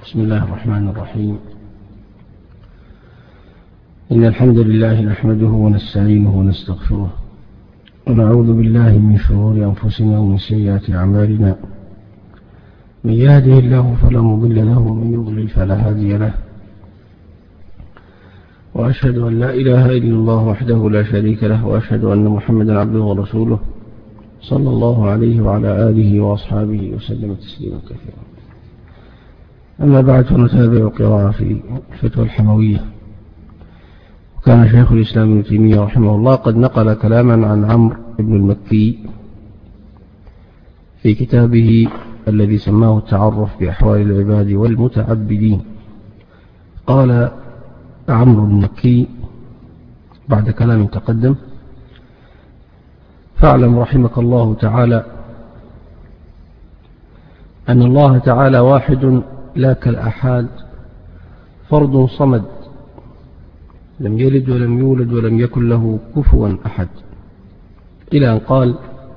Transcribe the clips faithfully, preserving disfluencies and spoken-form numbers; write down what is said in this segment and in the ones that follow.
بسم الله الرحمن الرحيم. إن الحمد لله نحمده ونستعينه ونستغفره ونعوذ بالله من شرور أنفسنا ومن سيئات أعمالنا. من يهده الله فلا مضل له ومن يضلل فلا هادي له، وأشهد أن لا إله إلا الله وحده لا شريك له، وأشهد أن محمدا عبده ورسوله صلى الله عليه وعلى آله وأصحابه وسلم تسليما كثيرا. أما بعد، فنتابع القراءة في الفتوى الحموية. وكان شيخ الإسلام ابن تيمية رحمه الله قد نقل كلاما عن عمرو بن المكي في كتابه الذي سماه التعرف بأحوال العباد والمتعبدين. قال عمرو بن المكي بعد كلام تقدم: فاعلم رحمك الله تعالى أن الله تعالى واحد لا كالأحاد، فرد صمد، لم يلد ولم يولد ولم يكن له كفوا أحد، إلى أن قال: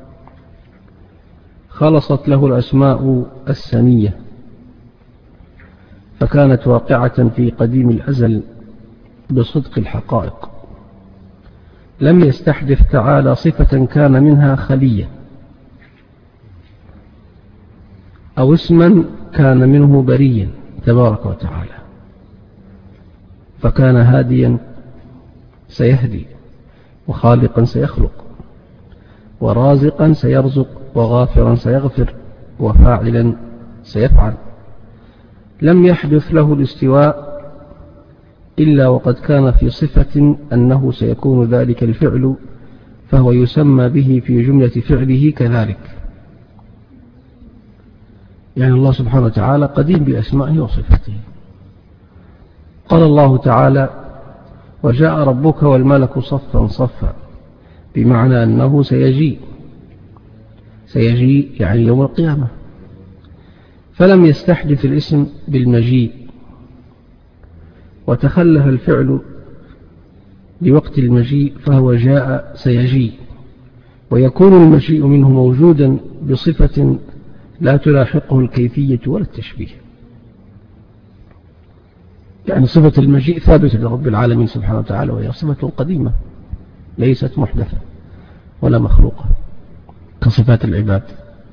خلصت له الأسماء السنية، فكانت واقعة في قديم الأزل بصدق الحقائق، لم يستحدث تعالى صفة كان منها خلية أو اسما كان منه بريا تبارك وتعالى، فكان هاديا سيهدي، وخالقا سيخلق، ورازقا سيرزق، وغافرا سيغفر، وفاعلا سيفعل. لم يحدث له الاستواء إلا وقد كان في صفة أنه سيكون ذلك الفعل، فهو يسمى به في جملة فعله كذلك. يعني الله سبحانه وتعالى قديم بأسمائه وصفاته. قال الله تعالى: وجاء ربك والملك صفا صفا، بمعنى أنه سيجيء سيجيء يعني يوم القيامة. فلم يستحدث الاسم بالمجيء، وتخلف الفعل لوقت المجيء، فهو جاء سيجيء، ويكون المجيء منه موجودا بصفة لا تلاحقه الكيفية ولا التشبيه. يعني صفة المجيء ثابتة لرب العالمين سبحانه وتعالى، وهي صفة قديمة ليست محدثة ولا مخلوقة كصفات العباد،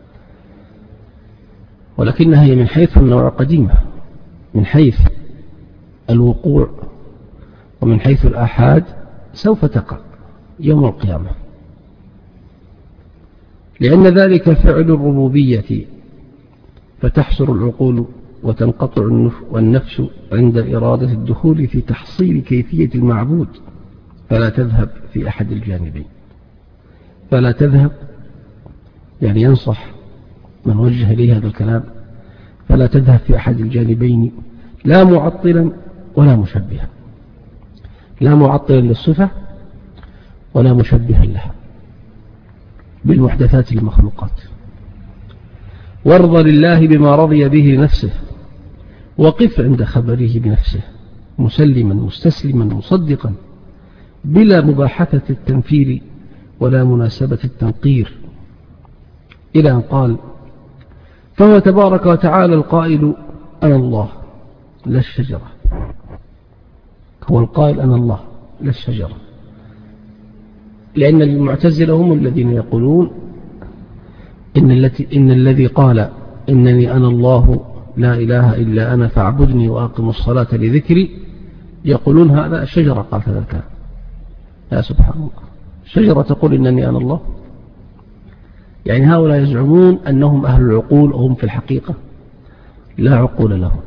ولكنها هي من حيث النوع قديمة، من حيث الوقوع ومن حيث الآحاد سوف تقع يوم القيامة، لأن ذلك فعل الربوبية، فتحصر العقول وتنقطع النفس عند إرادة الدخول في تحصيل كيفية المعبود، فلا تذهب في أحد الجانبين. فلا تذهب يعني ينصح من وجه لي هذا الكلام، فلا تذهب في أحد الجانبين، لا معطلا ولا مشبها، لا معطلا للصفة ولا مشبها لها بالمحدثات المخلوقات. وارض لله بما رضي به لنفسه، وقف عند خبره بنفسه مسلما مستسلما مصدقا، بلا مباحثة التنفير ولا مناسبة التنقير، إلى أن قال: فهو تبارك وتعالى القائل: أنا الله لا الشجرة. هو القائل: أنا الله لا الشجرة، لأن المعتزلة هم الذين يقولون إن, التي إن الذي قال إنني أنا الله لا إله إلا أنا فاعبدني وأقم الصلاة لذكري، يقولون هذا الشجرة قال هذا الكلام. يا سبحان الله، الشجرة تقول إنني أنا الله؟ يعني هؤلاء يزعمون أنهم أهل العقول، وهم في الحقيقة لا عقول لهم.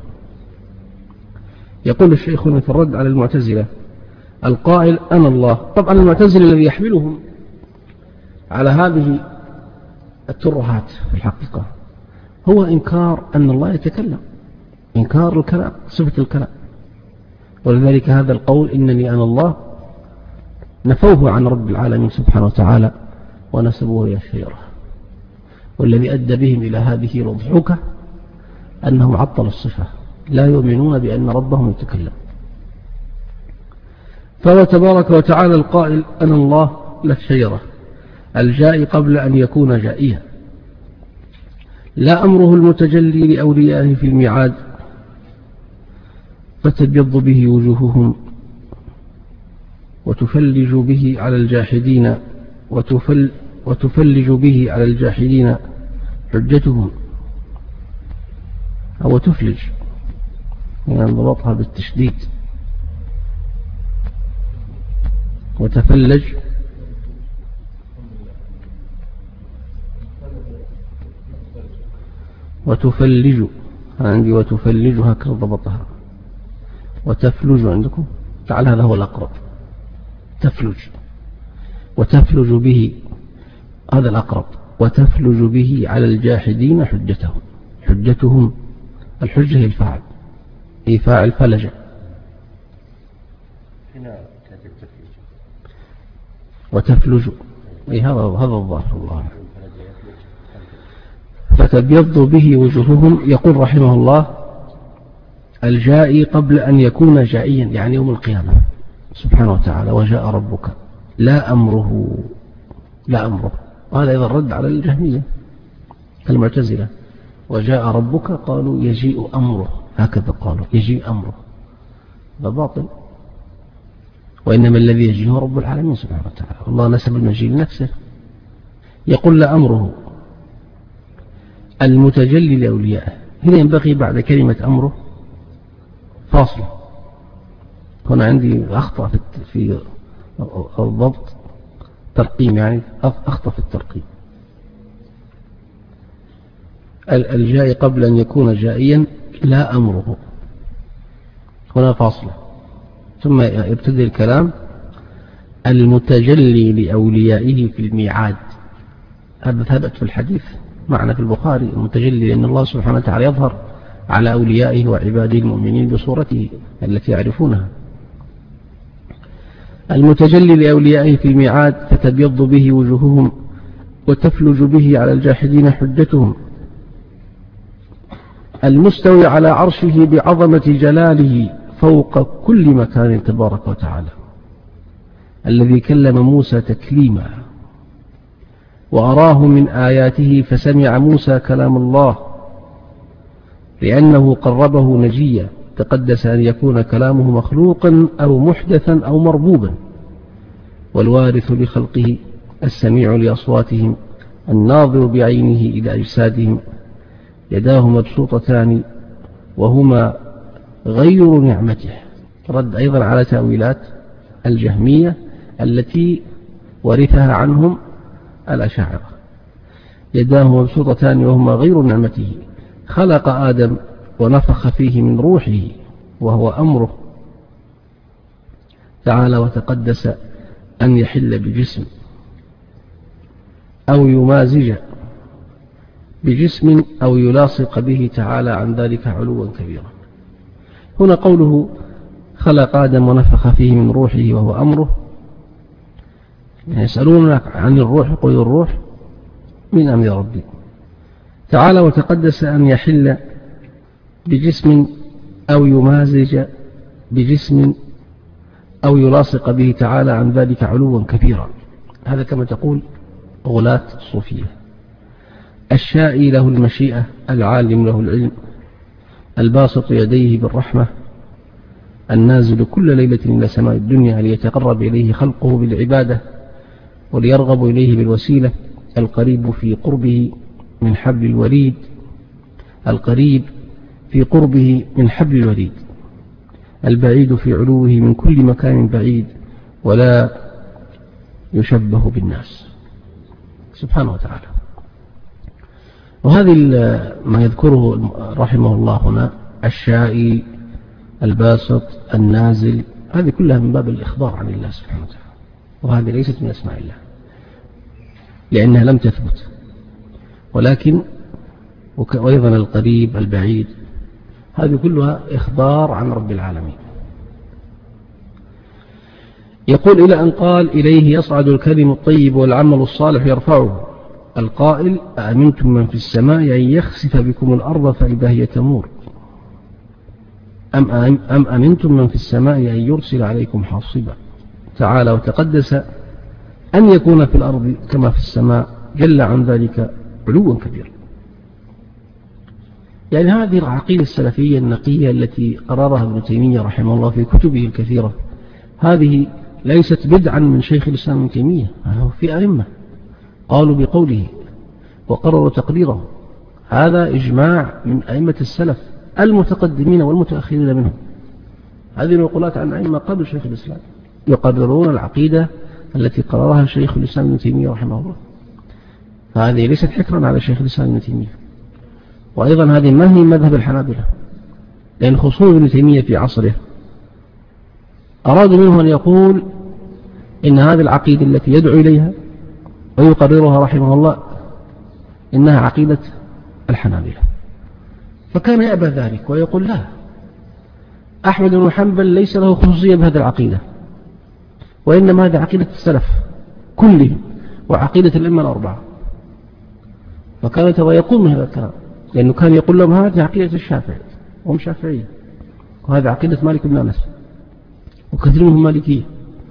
يقول الشيخ في الرد على المعتزلة: القائل أنا الله. طبعا المعتزلة الذي يحملهم على هذه الترهات في الحقيقة هو إنكار أن الله يتكلم، إنكار الكلام، صفة الكلام. ولذلك هذا القول إنني أنا الله نفوه عن رب العالمين سبحانه وتعالى ونسبوه إلى الشجرة. والذي أدى بهم إلى هذه الأضحوكة أنهم عطلوا الصفة، لا يؤمنون بأن ربهم يتكلم. فهو تبارك وتعالى القائل: أنا الله لا الشجرة، الجائي قبل أن يكون جائيا، لا أمره المتجلي لأوليائه في الميعاد، فتبيض به وجوههم وتفلج به على الجاحدين وتفل وتفلج به على الجاحدين حجتهم، أو تفلج يعني ضبطها بالتشديد. وتفلج وتفلج عندي وتفلج هكذا ضبطها. وتفلج عندكم، تعال هذا هو الأقرب. تفلج وتفلج به، هذا الأقرب. وتفلج به على الجاحدين حجتهم. حجتهم الحجة هي الفاعل، هي فاعل فلج. وتفلج أي هذا هذا الظاهر الله. فتبيض به وجوههم. يقول رحمه الله: الجائي قبل أن يكون جائيا، يعني يوم القيامة سبحانه وتعالى. وجاء ربك لا أمره، لا أمره، وهذا أيضا رد على الجهمية المعتزلة. وجاء ربك قالوا يجيء أمره، هكذا قالوا يجيء أمره، هذا باطل. وإنما الذي يجيء هو رب العالمين سبحانه وتعالى، والله نسب المجيء لنفسه. يقول لا أمره المتجلي لأوليائه. هنا ينبغي بعد كلمة أمره فاصل. هنا عندي أخطأ في الضبط، ترقيم يعني أخطأ في الترقيم. الجائي قبل أن يكون جائيا لا أمره، هنا فاصلة، ثم يبتدئ الكلام: المتجلي لأوليائه في الميعاد. هذا ثبت في الحديث معنا في البخاري، المتجلي لأن الله سبحانه وتعالى يظهر على أوليائه وعباده المؤمنين بصورته التي يعرفونها. المتجلي لأوليائه في الميعاد فتبيض به وجوههم وتفلج به على الجاحدين حجتهم. المستوي على عرشه بعظمة جلاله فوق كل مكان تبارك وتعالى، الذي كلم موسى تكليما وأراه من آياته فسمع موسى كلام الله لأنه قربه نجيا، تقدس أن يكون كلامه مخلوقا أو محدثا أو مربوبا، والوارث لخلقه السميع لأصواتهم الناظر بعينه إلى أجسادهم، يداه مبسوطتان وهما غير نعمته. رد أيضا على تأويلات الجهمية التي ورثها عنهم الأشاعرة. يداه مبسوطتان وهما غير نعمته. خلق آدم ونفخ فيه من روحه وهو أمره تعالى وتقدس أن يحل بجسم أو يمازج بجسم أو يلاصق به تعالى عن ذلك علوا كبيرا. هنا قوله خلق آدم ونفخ فيه من روحه وهو أمره، يسألونك عن الروح قل الروح من أمر ربي. تعالى وتقدس أن يحل بجسم أو يمازج بجسم أو يلاصق به تعالى عن ذلك علوا كبيرا. هذا كما تقول غلاة الصوفية. الشائي له المشيئة، العالم له العلم، الباسط يديه بالرحمة، النازل كل ليلة إلى سماء الدنيا ليتقرب إليه خلقه بالعبادة وليرغب إليه بالوسيلة، القريب في قربه من حبل الوريد، القريب في قربه من حبل الوريد، البعيد في علوه من كل مكان بعيد ولا يشبه بالناس سبحانه وتعالى. وهذه ما يذكره رحمه الله هنا، الشائي، الباسط، النازل، هذه كلها من باب الإخبار عن الله سبحانه وتعالى، وهذه ليست من أسماء الله لأنها لم تثبت. ولكن وأيضا القريب، البعيد، هذه كلها إخبار عن رب العالمين. يقول إلى أن قال إليه يصعد الكلم الطيب والعمل الصالح يرفعه. القائل أأمنتم من في السماء أن يخسف بكم الأرض فإذا هي تمور أم, أم أمنتم من في السماء أن يرسل عليكم حاصبا. تعالى وتقدس أن يكون في الأرض كما في السماء، جل عن ذلك علوا كبيرا. يعني هذه العقيدة السلفية النقية التي قررها ابن تيمية رحمه الله في كتبه الكثيرة، هذه ليست بدعا من شيخ الإسلام ابن تيمية، هذا في أئمة قالوا بقوله وقرروا تقريره، هذا إجماع من أئمة السلف المتقدمين والمتأخرين منهم. هذه النقولات عن أئمة قبل شيخ الإسلام يقررون العقيدة التي قررها شيخ الإسلام ابن تيمية رحمه الله، فهذه ليست حكرا على شيخ الإسلام ابن تيمية. وأيضا هذه ما هي مذهب الحنابلة، لأن خصوص ابن تيمية في عصره أرادوا منه أن يقول إن هذه العقيدة التي يدعو إليها ويقررها رحمه الله إنها عقيدة الحنابلة، فكان يأبى ذلك ويقول لا، أحمد بن حنبل ليس له خصوصية بهذه العقيدة، وإنما هذه عقيدة السلف كلهم وعقيدة الأئمة الأربعة. فكان يتضايقون من هذا الكلام، لأنه كان يقول لهم هذه عقيدة الشافعي وهم شافعية، وهذه عقيدة مالك بن أنس وكثير منهم مالكية.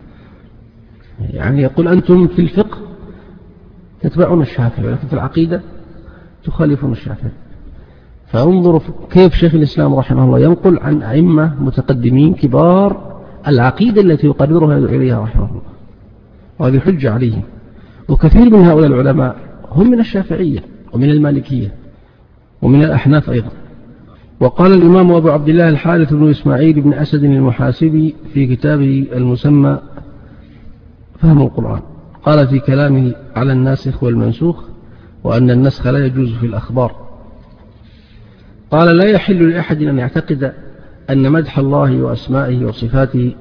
يعني يقول أنتم في الفقه تتبعون الشافعي، ولكن في العقيدة تخالفون الشافعي. فانظروا كيف شيخ الإسلام رحمه الله ينقل عن أئمة متقدمين كبار العقيدة التي يقررها إليها رحمه الله، وهذه حجة عليهم. وكثير من هؤلاء العلماء هم من الشافعية ومن المالكية ومن الأحناف أيضا. وقال الإمام أبو عبد الله الحارث بن إسماعيل بن أسد المحاسبي في كتابه المسمى فهم القرآن، قال في كلامه على الناسخ والمنسوخ وأن النسخ لا يجوز في الأخبار، قال لا يحل لأحد أن يعتقد أن مدح الله وأسمائه وصفاته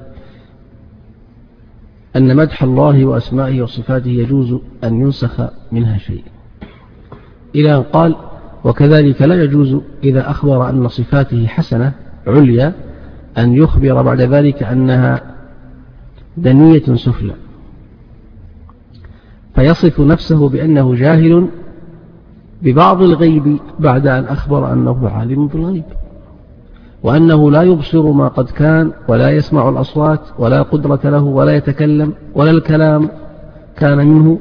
أن مدح الله وأسمائه وصفاته يجوز أن ينسخ منها شيء، إلى أن قال وكذلك لا يجوز إذا أخبر أن صفاته حسنة عليا أن يخبر بعد ذلك أنها دنية سفلى، فيصف نفسه بأنه جاهل ببعض الغيب بعد أن أخبر أنه عالم بالغيب، وأنه لا يبصر ما قد كان ولا يسمع الأصوات ولا قدرة له ولا يتكلم ولا الكلام كان منه،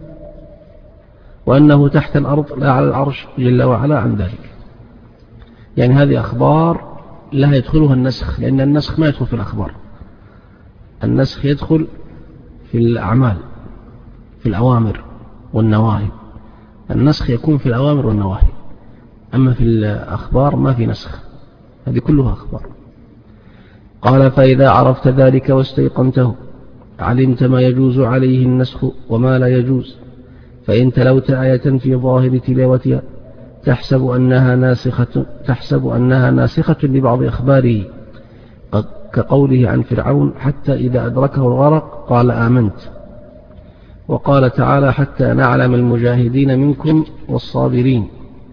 وأنه تحت الأرض لا على العرش جل وعلا عن ذلك. يعني هذه أخبار لا يدخلها النسخ، لأن النسخ ما يدخل في الأخبار، النسخ يدخل في الأعمال في الأوامر والنواهي، النسخ يكون في الأوامر والنواهي، أما في الأخبار ما في نسخ، هذه كلها أخبار. قال فإذا عرفت ذلك واستيقنته علمت ما يجوز عليه النسخ وما لا يجوز، فإن تلوت آية في ظاهر تلاوتها تحسب أنها ناسخة تحسب أنها ناسخة لبعض أخباره، كقوله عن فرعون حتى إذا أدركه الغرق قال آمنت، وقال تعالى حتى نعلم المجاهدين منكم والصابرين.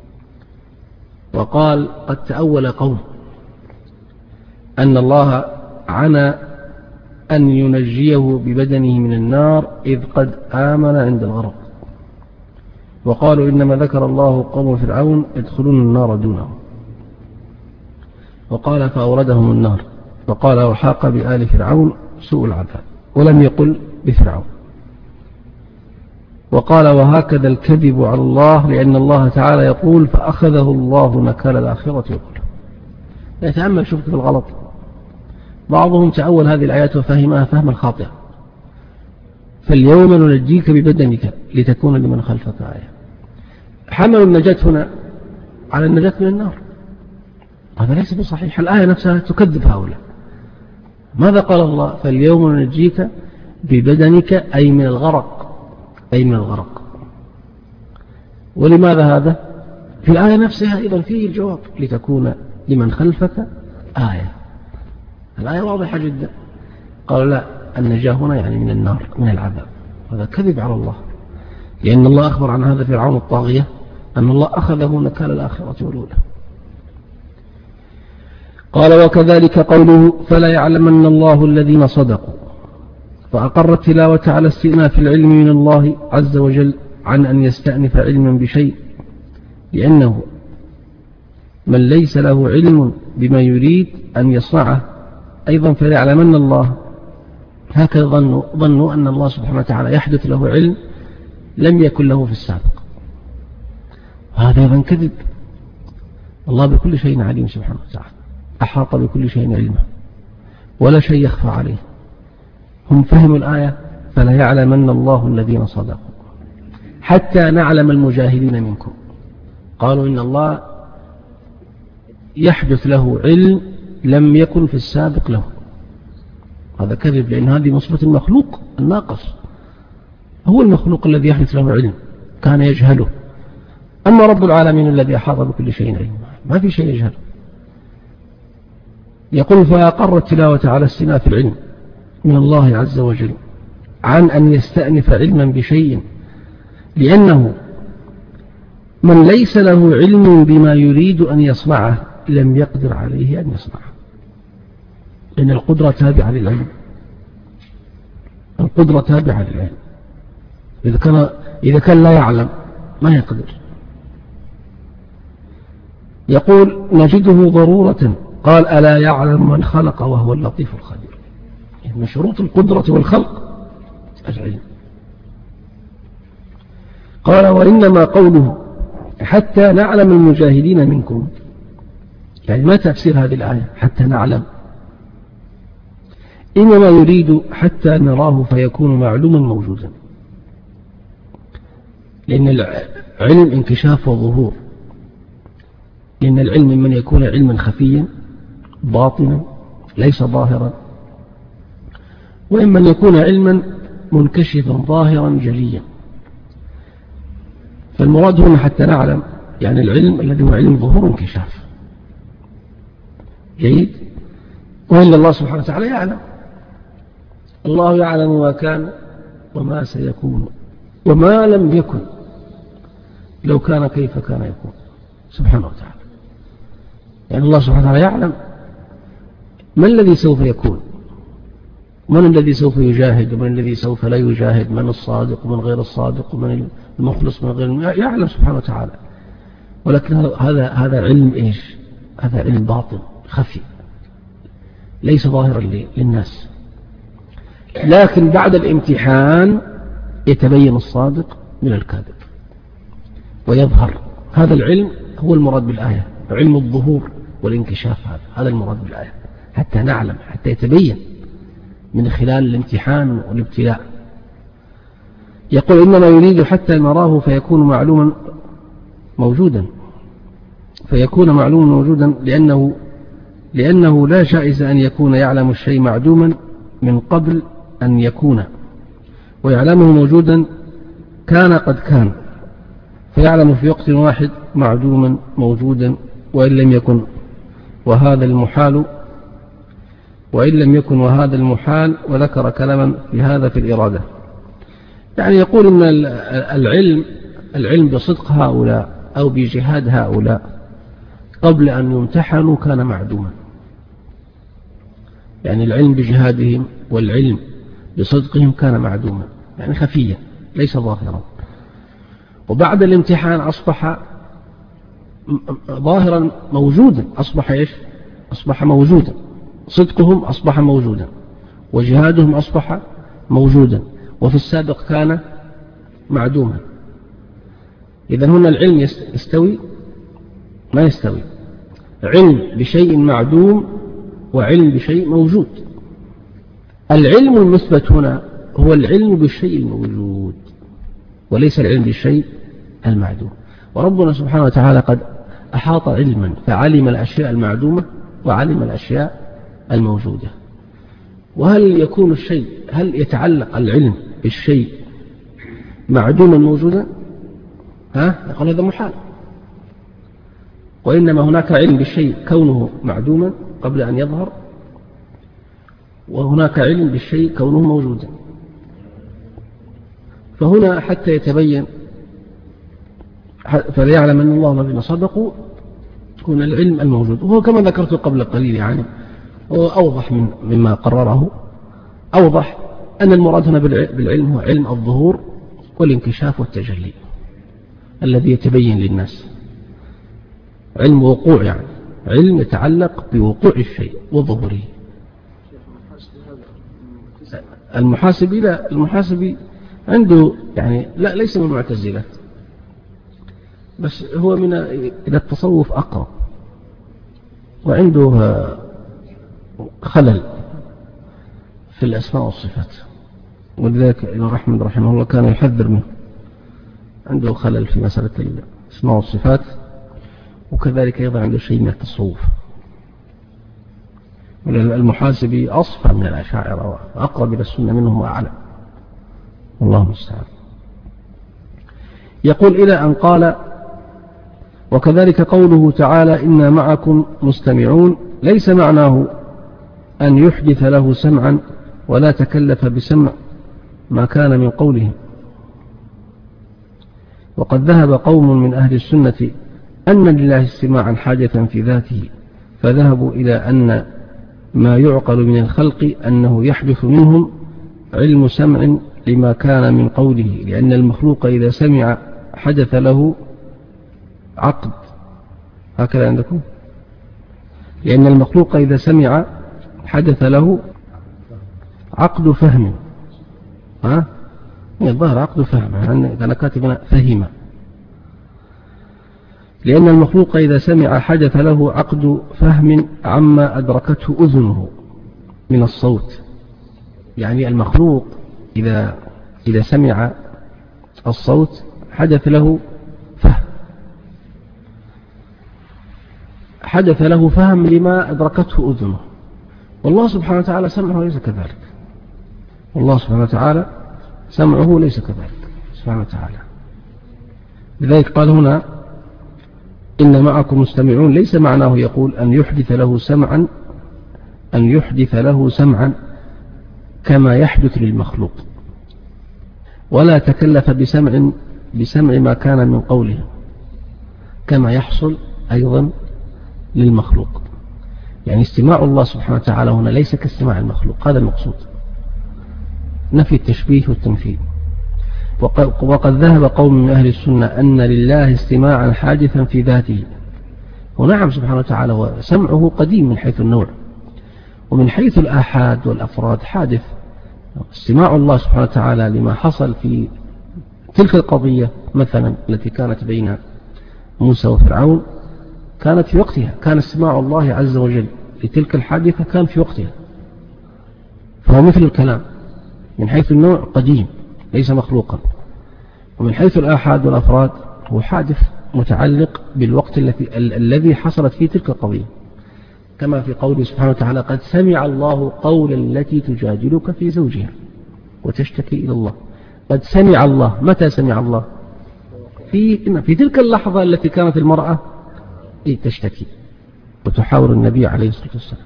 وقال قد تأول قوم أن الله عنى أن ينجيه ببدنه من النار إذ قد آمن عند الغرق، وقالوا إنما ذكر الله قوم فرعون يدخلون النار دونهم، وقال فأوردهم النار، وقال وحاق بآل فرعون سوء العذاب، ولم يقل بفرعون. وقال وهكذا الكذب على الله، لأن الله تعالى يقول فأخذه الله نكال الآخرة والأولى. يتأمل شوف في الغلط، بعضهم تأول هذه الآيات وفهمها فهما خاطئا، فاليوم ننجيك ببدنك لتكون لمن خلفك آية، حملوا النجاة هنا على النجاة من النار، هذا ليس بصحيح، الآية نفسها تكذب هؤلاء. ماذا قال الله فاليوم ننجيك ببدنك أي من الغرق، أي من الغرق. ولماذا هذا؟ في الآية نفسها إذن فيه الجواب لتكون لمن خلفك آية، الآية واضحة جدا. قالوا لا، النجاة هنا يعني من النار من العذاب، هذا كذب على الله، لأن الله أخبر عن هذا فرعون الطاغية أن الله أخذه نكال الآخرة والأولى. قال وكذلك قوله فلا يعلمن الله الذين صدقوا، فأقر التلاوة على استئناف العلم من الله عز وجل عن أن يستأنف علما بشيء، لأنه من ليس له علم بما يريد أن يصنعه أيضا فلا يعلمن الله، هكذا ظنوا, ظنوا أن الله سبحانه وتعالى يحدث له علم لم يكن له في السابق، هذا أيضا كذب. الله بكل شيء عليم سبحانه وتعالى، أحاط بكل شيء علما ولا شيء يخفى عليه. هم فهموا الآية فلا يعلمن الله الذين صدقوا حتى نعلم المجاهدين منكم. قالوا إن الله يحدث له علم لم يكن في السابق له. هذا كذب، لأن هذه مصفة المخلوق الناقص. هو المخلوق الذي يحدث له علم كان يجهله، أما رب العالمين الذي أحاط بكل شيء علما ما في شيء يجهله. يقول فأقر التلاوة على استئناف العلم من الله عز وجل عن أن يستأنف علما بشيء، لأنه من ليس له علم بما يريد أن يصنعه لم يقدر عليه أن يصنعه، لأن القدرة تابعة للعلم. القدرة تابعة للعلم. إذا كان, إذا كان لا يعلم ما يقدر. يقول نجده ضرورة. قال ألا يعلم من خلق وهو اللطيف الخبير. من شروط القدرة والخلق العلم. قال وإنما قوله حتى نعلم المجاهدين منكم، يعني ما تفسير هذه الآية حتى نعلم؟ إنما يريد حتى نراه فيكون معلوما موجودا، لأن العلم انكشاف وظهور. لأن العلم من يكون علما خفيا باطنا ليس ظاهرا، وإما أن يكون علما منكشفا ظاهرا جليا. فالمراد هنا حتى نعلم يعني العلم الذي هو علم ظهور انكشاف. جيد. وإلا الله سبحانه وتعالى يعلم. الله يعلم ما كان وما سيكون وما لم يكن لو كان كيف كان يكون سبحانه وتعالى. يعني الله سبحانه وتعالى يعلم من الذي سوف يكون، من الذي سوف يجاهد ومن الذي سوف لا يجاهد، من الصادق ومن غير الصادق ومن المخلص من غير، يعلم سبحانه وتعالى. ولكن هذا هذا علم إيش؟ هذا علم باطن خفي ليس ظاهرا للناس. لكن بعد الامتحان يتبين الصادق من الكاذب ويظهر. هذا العلم هو المراد بالآية، علم الظهور والانكشاف. هذا هذا المراد بالآية حتى نعلم، حتى يتبين من خلال الامتحان والابتلاء. يقول إنما يريد حتى نراه فيكون معلوما موجودا، فيكون معلوما موجودا لأنه لأنه لا جائز أن يكون يعلم الشيء معدوما من قبل أن يكون، ويعلمه موجودا كان قد كان، فيعلم في وقت واحد معدوما موجودا وإن لم يكن، وهذا المحال وإن لم يكن وهذا المحال. وذكر كلاما في هذا في الإرادة. يعني يقول إن العلم العلم بصدق هؤلاء أو بجهاد هؤلاء قبل أن يمتحنوا كان معدوما. يعني العلم بجهادهم والعلم بصدقهم كان معدوما، يعني خفيا ليس ظاهرا. وبعد الامتحان أصبح ظاهرا موجودا. أصبح إيش؟ أصبح موجودا. صدقهم أصبح موجودا وجهادهم أصبح موجودا، وفي السابق كان معدوما. إذن هنا العلم يستوي ما يستوي. علم بشيء معدوم وعلم بشيء موجود. العلم المثبت هنا هو العلم بالشيء الموجود وليس العلم بالشيء المعدوم. وربنا سبحانه وتعالى قد أحاط علما فعلم الأشياء المعدومة وعلم الأشياء الموجودة. وهل يكون الشيء هل يتعلق العلم بالشيء معدوما موجودا؟ ها؟ يقول هذا محال. وإنما هناك علم بالشيء كونه معدوما قبل أن يظهر، وهناك علم بالشيء كونه موجودا. فهنا حتى يتبين فليعلم أن الله الذين صدقوا يكون العلم الموجود. وهو كما ذكرت قبل قليل يعني هو أوضح من مما قرره. أوضح أن المراد هنا بالعلم هو علم الظهور والانكشاف والتجلي الذي يتبين للناس. علم وقوع، يعني علم يتعلق بوقوع الشيء وظهوره. المحاسبي لا، المحاسبي عنده يعني لا ليس من المعتزلة، بس هو من إلى التصوف أقرب. وعنده خلل في الأسماء والصفات، ولذلك الإمام أحمد رحمه الله كان يحذر منه، عنده خلل في مسألة الأسماء والصفات، وكذلك أيضا عنده شيء من التصوف. المحاسبي أصفى من الأشاعرة وأقرب إلى السنة منهم وأعلم، والله المستعان. يقول إلى أن قال: وكذلك قوله تعالى: إنا معكم مستمعون، ليس معناه أن يحدث له سمعا ولا تكلف بسمع ما كان من قولهم. وقد ذهب قوم من أهل السنة أن لله استماعا حاجة في ذاته، فذهبوا إلى أن ما يعقل من الخلق أنه يحدث منهم علم سمع لما كان من قوله، لأن المخلوق إذا سمع حدث له عقد. هكذا عندكم؟ لأن المخلوق إذا سمع حدث له عقد فهم. ها؟ الظاهر عقد فهم، أنا كاتب فهم. لأن المخلوق إذا سمع حدث له عقد فهم عما أدركته أذنه من الصوت. يعني المخلوق إذا إذا سمع الصوت حدث له فهم، حدث له فهم لما أدركته أذنه. والله سبحانه وتعالى سمعه ليس كذلك، والله سبحانه وتعالى سمعه ليس كذلك سبحانه وتعالى. لذلك قال هنا: إن معكم مستمعون، ليس معناه يقول أن يحدث له سمعا أن يحدث له سمعا كما يحدث للمخلوق، ولا تكلف بسمع بسمع ما كان من قوله كما يحصل أيضا للمخلوق. يعني استماع الله سبحانه وتعالى هنا ليس كاستماع المخلوق، هذا المقصود، نفي التشبيه والتمثيل. وقد ذهب قوم من أهل السنة أن لله استماعا حادثا في ذاته. ونعم سبحانه وتعالى وسمعه قديم من حيث النوع، ومن حيث الآحاد والأفراد حادث. استماع الله سبحانه وتعالى لما حصل في تلك القضية مثلا التي كانت بين موسى وفرعون كانت في وقتها، كان استماع الله عز وجل لتلك الحادثة كان في وقتها، فهو مثل الكلام من حيث النوع قديم ليس مخلوقا، ومن حيث الآحاد والأفراد هو حادث متعلق بالوقت الذي الذي حصلت فيه تلك القضية، كما في قوله سبحانه وتعالى: قد سمع الله قول التي تجادلك في زوجها وتشتكي إلى الله. قد سمع الله، متى سمع الله؟ في في تلك اللحظة التي كانت المرأة تشتكي وتحاور النبي عليه الصلاة والسلام.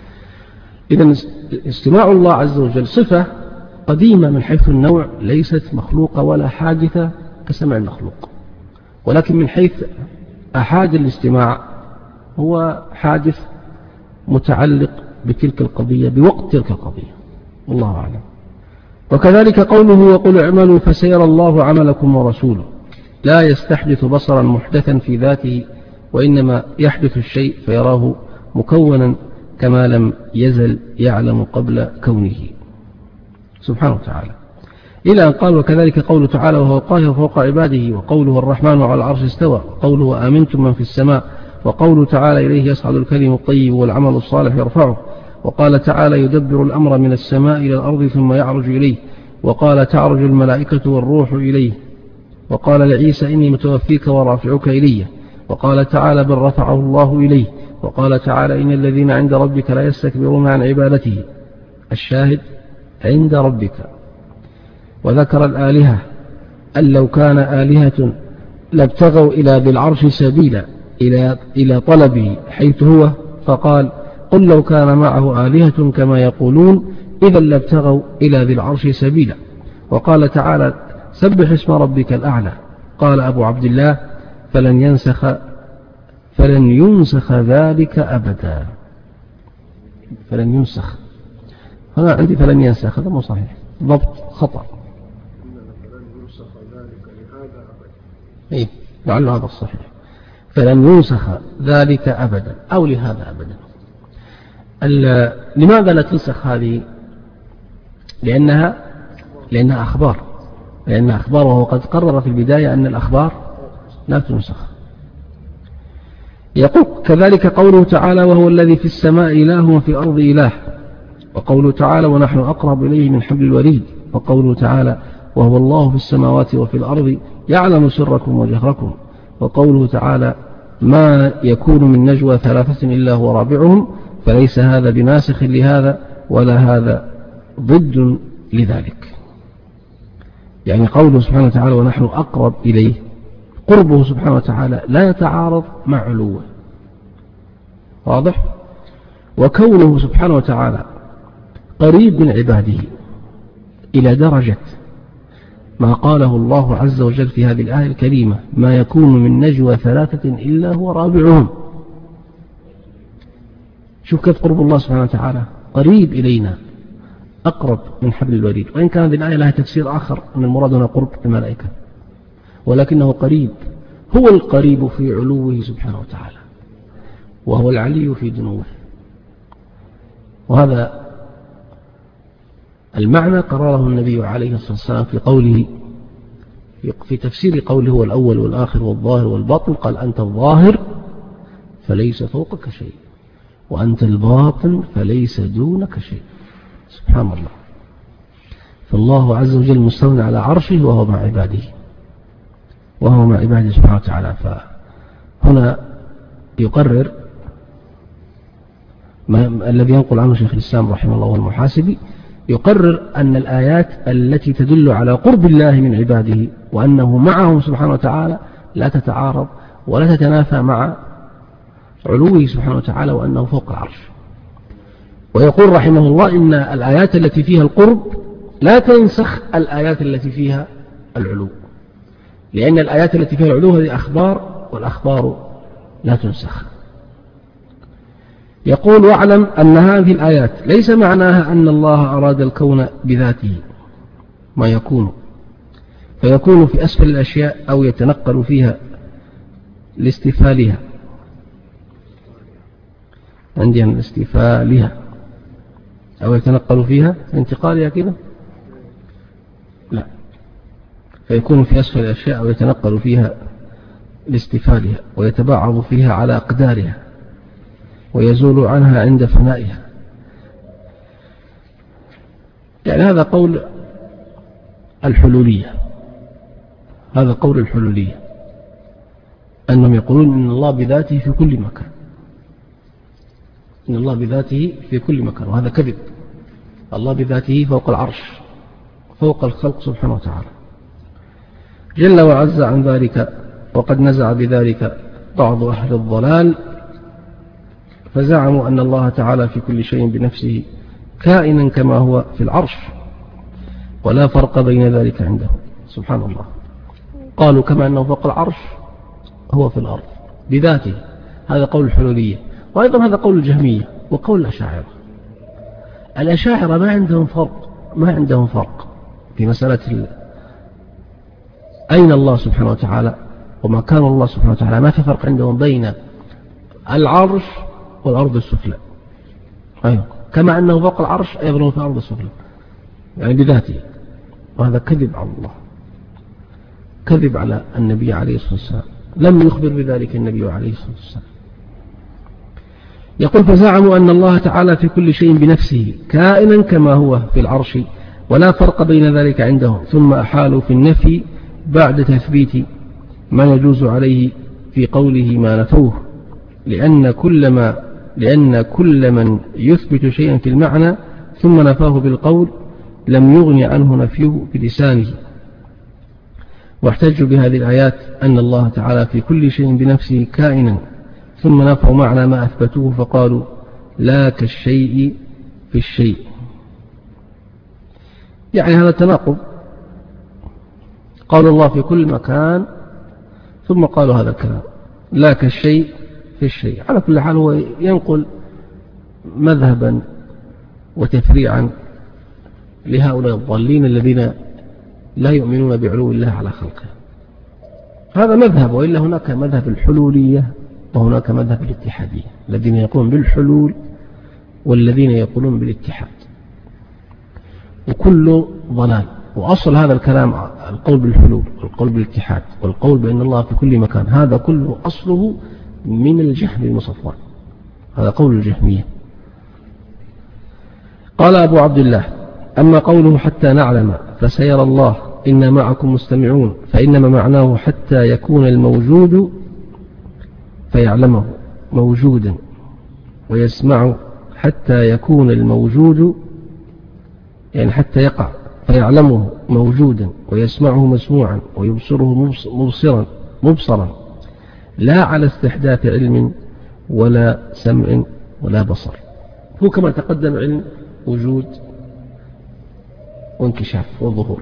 إذن استماع الله عز وجل صفة قديمة من حيث النوع، ليست مخلوقة ولا حادثة كسمع المخلوق، ولكن من حيث أحاد الاستماع هو حادث متعلق بتلك القضية بوقت تلك القضية، والله أعلم. وكذلك قوله: وقل اعملوا فسيرى الله عملكم ورسوله، لا يستحدث بصرا محدثا في ذاته، وإنما يحدث الشيء فيراه مكونا كما لم يزل يعلم قبل كونه سبحانه وتعالى. إلى أن قال: وكذلك قوله تعالى: وهو القاهر فوق عباده، وقوله: الرحمن على العرش استوى، وقوله: آمنتم من في السماء، وقوله تعالى: إليه يصعد الكلم الطيب والعمل الصالح يرفعه، وقال تعالى: يدبر الأمر من السماء إلى الأرض ثم يعرج إليه، وقال: تعرج الملائكة والروح إليه، وقال لعيسى: إني متوفيك ورافعك إلي، وقال تعالى: بل رفعه الله إليه، وقال تعالى: إن الذين عند ربك لا يستكبرون عن عبادته. الشاهد عند ربك. وذكر الآلهة أن لو كان آلهة لابتغوا إلى ذي العرش سبيلا إلى إلى طلبه حيث هو، فقال: قل لو كان معه آلهة كما يقولون إذا لابتغوا إلى ذي العرش سبيلا. وقال تعالى: سبح اسم ربك الأعلى. قال أبو عبد الله: فلن ينسخ فلن ينسخ ذلك أبدا. فلن ينسخ، هنا عندي فلن ينسخ، هذا مو صحيح، ضبط خطأ. إيه، لعل هذا الصحيح، فلن ينسخ ذلك أبدا أو لهذا أبدا. لماذا لا تنسخ هذه؟ لأنها لأنها أخبار لأنها أخبار وهو قد قرر في البداية أن الأخبار لا تنسخ. يقول كذلك قوله تعالى وهو الذي في السماء إله وفي الأرض إله، وقوله تعالى ونحن أقرب إليه من حبل الوريد، وقوله تعالى وهو الله في السماوات وفي الأرض يعلم سركم وجهركم، وقوله تعالى ما يكون من نجوى ثلاثة إلا هو رابعهم، فليس هذا بناسخ لهذا ولا هذا ضد لذلك. يعني قوله سبحانه وتعالى ونحن أقرب إليه، قربه سبحانه وتعالى لا يتعارض مع علوه، واضح؟ وكونه سبحانه وتعالى قريب من عباده إلى درجة ما قاله الله عز وجل في هذه الآية الكريمة ما يكون من نجوى ثلاثة إلا هو رابعهم. شوف كيف قرب الله سبحانه وتعالى قريب إلينا أقرب من حبل الوريد، وإن كان هذه الآية لها تفسير آخر أن المراد هنا قرب الملائكة، ولكنه قريب، هو القريب في علوه سبحانه وتعالى، وهو العلي في دنوه. وهذا المعنى قرره النبي عليه الصلاة والسلام في قوله في تفسير قوله هو الأول والآخر والظاهر والباطن، قال أنت الظاهر فليس فوقك شيء، وأنت الباطن فليس دونك شيء. سبحان الله. فالله عز وجل مستوى على عرشه وهو مع عباده، وهو مع عباده سبحانه وتعالى. فهنا يقرر ما الذي ينقل عنه شيخ الإسلام رحمه الله والمحاسبي، يقرر أن الآيات التي تدل على قرب الله من عباده وأنه معهم سبحانه وتعالى لا تتعارض ولا تتنافى مع علوه سبحانه وتعالى وأنه فوق العرش. ويقول رحمه الله إن الآيات التي فيها القرب لا تنسخ الآيات التي فيها العلو، لأن الآيات التي فيها العلو هذه أخبار، والأخبار لا تنسخ. يقول واعلم أن هذه الآيات ليس معناها أن الله أراد الكون بذاته ما يكون، فيكون في أسفل الأشياء أو يتنقل فيها لاستفالها، عندي أن لاستفالها أو يتنقل فيها انتقالها كده، لا، فيكون في أسفل الأشياء أو يتنقل فيها لاستفالها ويتباعض فيها على أقدارها ويزول عنها عند فنائها. يعني هذا قول الحلولية، هذا قول الحلولية أنهم يقولون إن الله بذاته في كل مكان، إن الله بذاته في كل مكان، وهذا كذب. الله بذاته فوق العرش فوق الخلق سبحانه وتعالى جل وعز عن ذلك. وقد نزع بذلك بعض أهل الضلال فزعموا أن الله تعالى في كل شيء بنفسه كائنا كما هو في العرش، ولا فرق بين ذلك عنده. سبحان الله. قالوا كما أنه فوق العرش هو في الأرض بذاته، هذا قول الحلولية. وأيضا هذا قول الجهمية وقول الأشاعرة. الأشاعرة ما عندهم فرق، ما عندهم فرق في مسألة أين الله سبحانه وتعالى وما كان الله سبحانه وتعالى، ما في فرق عندهم بين العرش والأرض السفلى. أيوة. كما أنه فوق العرش أيضا في الأرض السفلى، يعني بذاته. وهذا كذب على الله، كذب على النبي عليه الصلاة والسلام، لم يخبر بذلك النبي عليه الصلاة والسلام. يقول فزعموا أن الله تعالى في كل شيء بنفسه كائنا كما هو في العرش ولا فرق بين ذلك عندهم، ثم أحالوا في النفي بعد تثبيت ما يجوز عليه في قوله ما نفوه، لأن كل ما لأن كل من يثبت شيئا في المعنى ثم نفاه بالقول لم يغني عنه نفيه بلسانه. واحتجوا بهذه الآيات أن الله تعالى في كل شيء بنفسه كائنا، ثم نفوا معنى ما أثبتوه فقالوا لا كالشيء في الشيء. يعني هذا تناقض، قال الله في كل مكان ثم قالوا هذا الكلام لا كالشيء في الشيء. على كل حال هو ينقل مذهبا وتفريعا لهؤلاء الضالين الذين لا يؤمنون بعلو الله على خلقه. هذا مذهب، وإلا هناك مذهب الحلولية وهناك مذهب الاتحادية، الذين يقولون بالحلول والذين يقولون بالاتحاد، وكل ضلال. وأصل هذا الكلام القول بالحلول والقول بالاتحاد والقول بأن الله في كل مكان، هذا كله أصله من الجهم بن صفوان. هذا قول الجهمية. قال أبو عبد الله: أما قوله حتى نعلم فسيرى الله إنا معكم مستمعون، فإنما معناه حتى يكون الموجود فيعلمه موجودا ويسمعه، حتى يكون الموجود يعني حتى يقع فيعلمه موجودا ويسمعه مسموعا ويبصره مبصرا مبصرا، لا على استحداث علم ولا سمع ولا بصر. هو كما تقدم علم وجود وانكشاف وظهور.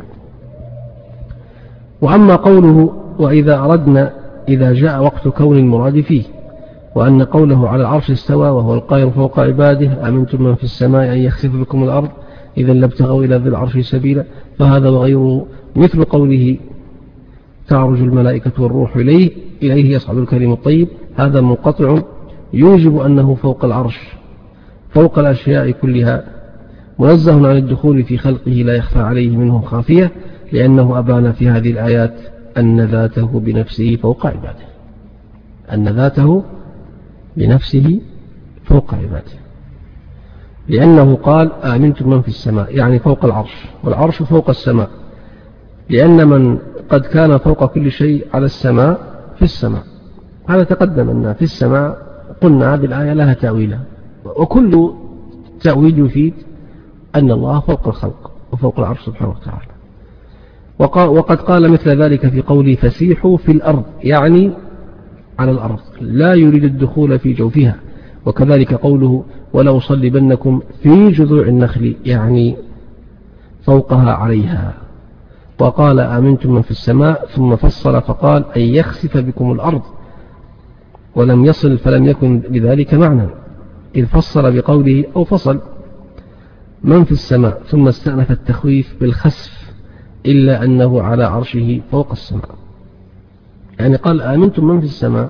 وأما قوله وإذا أردنا إذا جاء وقت كون المراد فيه، وأن قوله على العرش استوى وهو القاهر فوق عباده أمنتم من في السماء أن يخسف بكم الأرض إذا لابتغوا إلى ذي العرش سبيلا، فهذا وغيره مثل قوله تعرج الملائكة والروح إليه إليه يصعد الكلم الطيب، هذا منقطع يوجب أنه فوق العرش فوق الأشياء كلها، منزه عن الدخول في خلقه لا يخفى عليه منهم خافية، لأنه أبان في هذه الآيات أن ذاته بنفسه فوق عباده، أن ذاته بنفسه فوق عباده، لأنه قال آمنتم من في السماء يعني فوق العرش، والعرش فوق السماء، لأن من قد كان فوق كل شيء على السماء في السماء. هذا تقدم أن في السماء قلنا هذه الآية لها تأويلها، وكل تأويل يفيد أن الله فوق الخلق وفوق العرش سبحانه وتعالى. وقد قال مثل ذلك في قوله فسيحوا في الأرض يعني على الأرض، لا يريد الدخول في جوفها. وكذلك قوله ولو صلبنكم في جذوع النخل يعني فوقها عليها. وقال آمنتم من في السماء ثم فصل فقال أن يخسف بكم الأرض، ولم يصل فلم يكن بذلك معنى، إذ فصل بقوله أو فصل من في السماء ثم استأنف التخويف بالخسف إلا أنه على عرشه فوق السماء، يعني قال آمنتم من في السماء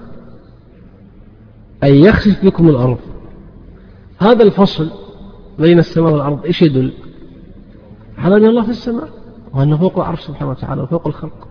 أن يخسف بكم الأرض. هذا الفصل بين السماء والأرض إيش يدل؟ على أن الله في السماء وأنه فوق العرش سبحانه وتعالى وفوق الخلق.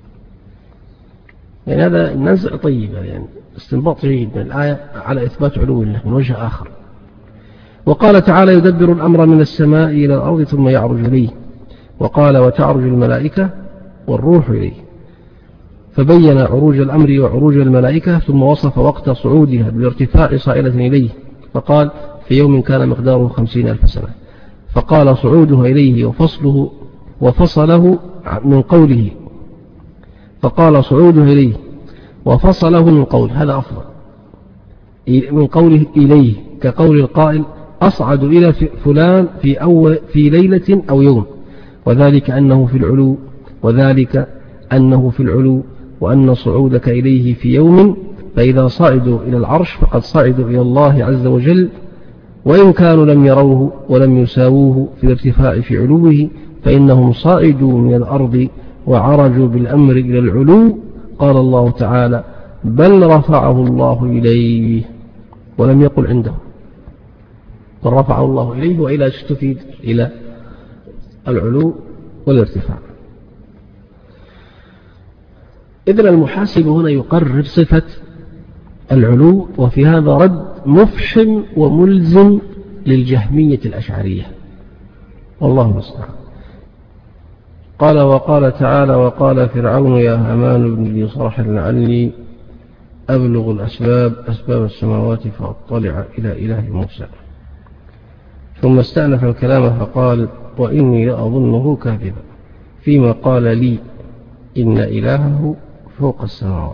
يعني هذا نزع طيب، يعني استنباط جيد من الآية على إثبات علو الله من وجه آخر. وقال تعالى يدبر الأمر من السماء إلى الأرض ثم يعرج إليه. وقال وتعرج الملائكة والروح إليه، فبين عروج الأمر وعروج الملائكة، ثم وصف وقت صعودها بالارتفاع صائلة إليه، فقال في يوم كان مقداره خمسين ألف سنة. فقال صعودها إليه وفصله وفصله من قوله فقال صعوده إليه وفصله من قول هذا أفضل من قوله إليه، كقول القائل أصعد إلى فلان في, أول في ليلة أو يوم، وذلك أنه في العلو وذلك أنه في العلو وأن صعودك إليه في يوم، فإذا صعدوا إلى العرش فقد صعدوا إلى الله عز وجل، وإن كانوا لم يروه ولم يساووه في الارتفاع في علوه فإنهم صعدوا من الأرض وعرجوا بالأمر إلى العلو. قال الله تعالى بل رفعه الله إليه، ولم يقل عنده، بل رفعه الله إليه، وإلى تستفيد إلى العلو والارتفاع. إذن المحاسب هنا يقرر صفة العلو، وفي هذا رد مفحم وملزم للجهمية الأشعرية، والله المستعان. قال وقال تعالى وقال فرعون يا هامان ابن لي صرحا لعلي أبلغ الأسباب أسباب السماوات فأطلع إلى إله موسى. ثم استأنف الكلام فقال وإني لأظنه كاذبا فيما قال لي إن إلهه فوق السماوات.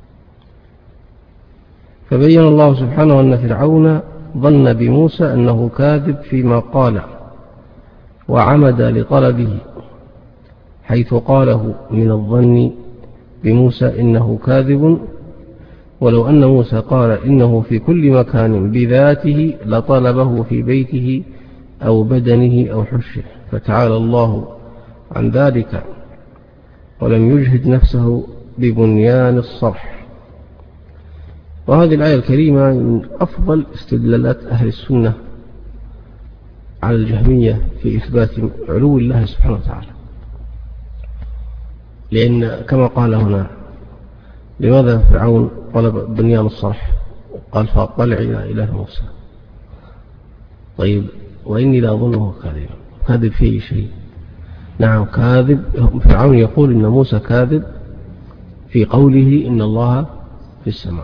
فبين الله سبحانه أن فرعون ظن بموسى أنه كاذب فيما قال، وعمد لطلبه حيث قاله من الظن بموسى إنه كاذب، ولو أن موسى قال إنه في كل مكان بذاته لطلبه في بيته أو بدنه أو حشه، فتعالى الله عن ذلك، ولم يجهد نفسه ببنيان الصرح. وهذه الآية الكريمة من أفضل استدلالات أهل السنة على الجهمية في إثبات علو الله سبحانه وتعالى، لأن كما قال هنا لماذا فرعون طلب بنيان الصرح؟ قال فاطلع إلى إله موسى. طيب وإني لا أظنه كاذبا، كاذب فيه شيء. نعم كاذب. فرعون يقول إن موسى كاذب في قوله إن الله في السماء.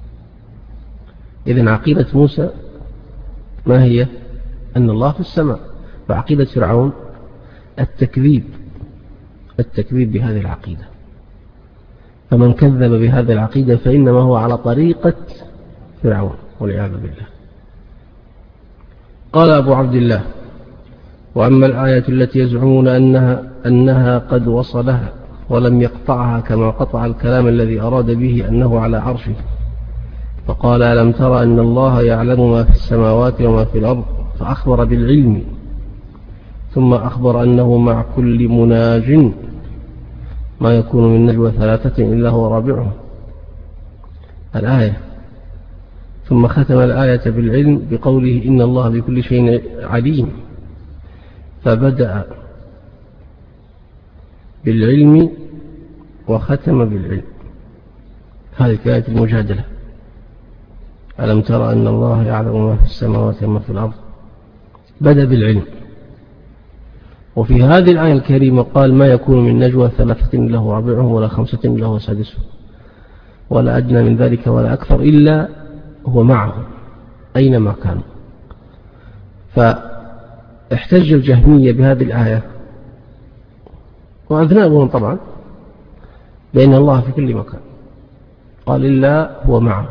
إذن عقيدة موسى ما هي؟ أن الله في السماء. فعقيدة فرعون التكذيب، التكذيب بهذه العقيدة. فمن كذب بهذه العقيدة فإنما هو على طريقة فرعون والعياذ بالله. قال أبو عبد الله: وأما الآية التي يزعمون أنها, أنها قد وصلها ولم يقطعها كما قطع الكلام الذي أراد به أنه على عرشه، فقال: ألم تر أن الله يعلم ما في السماوات وما في الأرض، فأخبر بالعلم، ثم أخبر أنه مع كل مناج ما يكون من نجوى ثلاثة إلا هو رابعهم. الآية. ثم ختم الآية بالعلم بقوله إن الله بكل شيء عليم، فبدأ بالعلم وختم بالعلم. هذه آية المجادلة. ألم ترى أن الله يعلم ما في السماوات وما في الأرض، بدأ بالعلم. وفي هذه الآية الكريمة قال ما يكون من نجوى ثلاثة إلا هو رابعهم ولا خمسة إلا هو سادسهم ولا أدنى من ذلك ولا أكثر إلا هو معهم أينما كانوا. فاحتج الجهمية بهذه الآية وأذنابهم طبعا بأن الله في كل مكان، قال إلا هو معهم.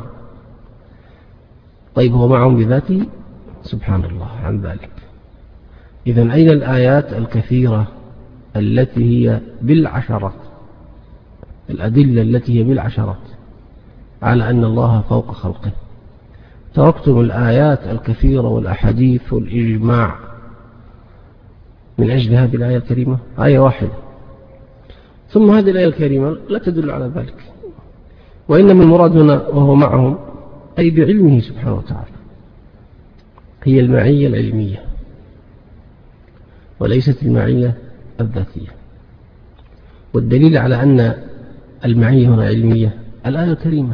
طيب هو معهم بذاته؟ سبحان الله عن ذلك. إذن أين الآيات الكثيرة التي هي بالعشرات، الأدلة التي هي بالعشرات على أن الله فوق خلقه؟ تركتم الآيات الكثيرة والأحاديث والإجماع من أجل هذه الآية الكريمة، آية واحدة. ثم هذه الآية الكريمة لا تدل على ذلك، وإنما المراد هنا وهو معهم أي بعلمه سبحانه وتعالى، هي المعية العلمية وليست المعية الذاتية. والدليل على أن المعية هنا علمية الآية الكريمة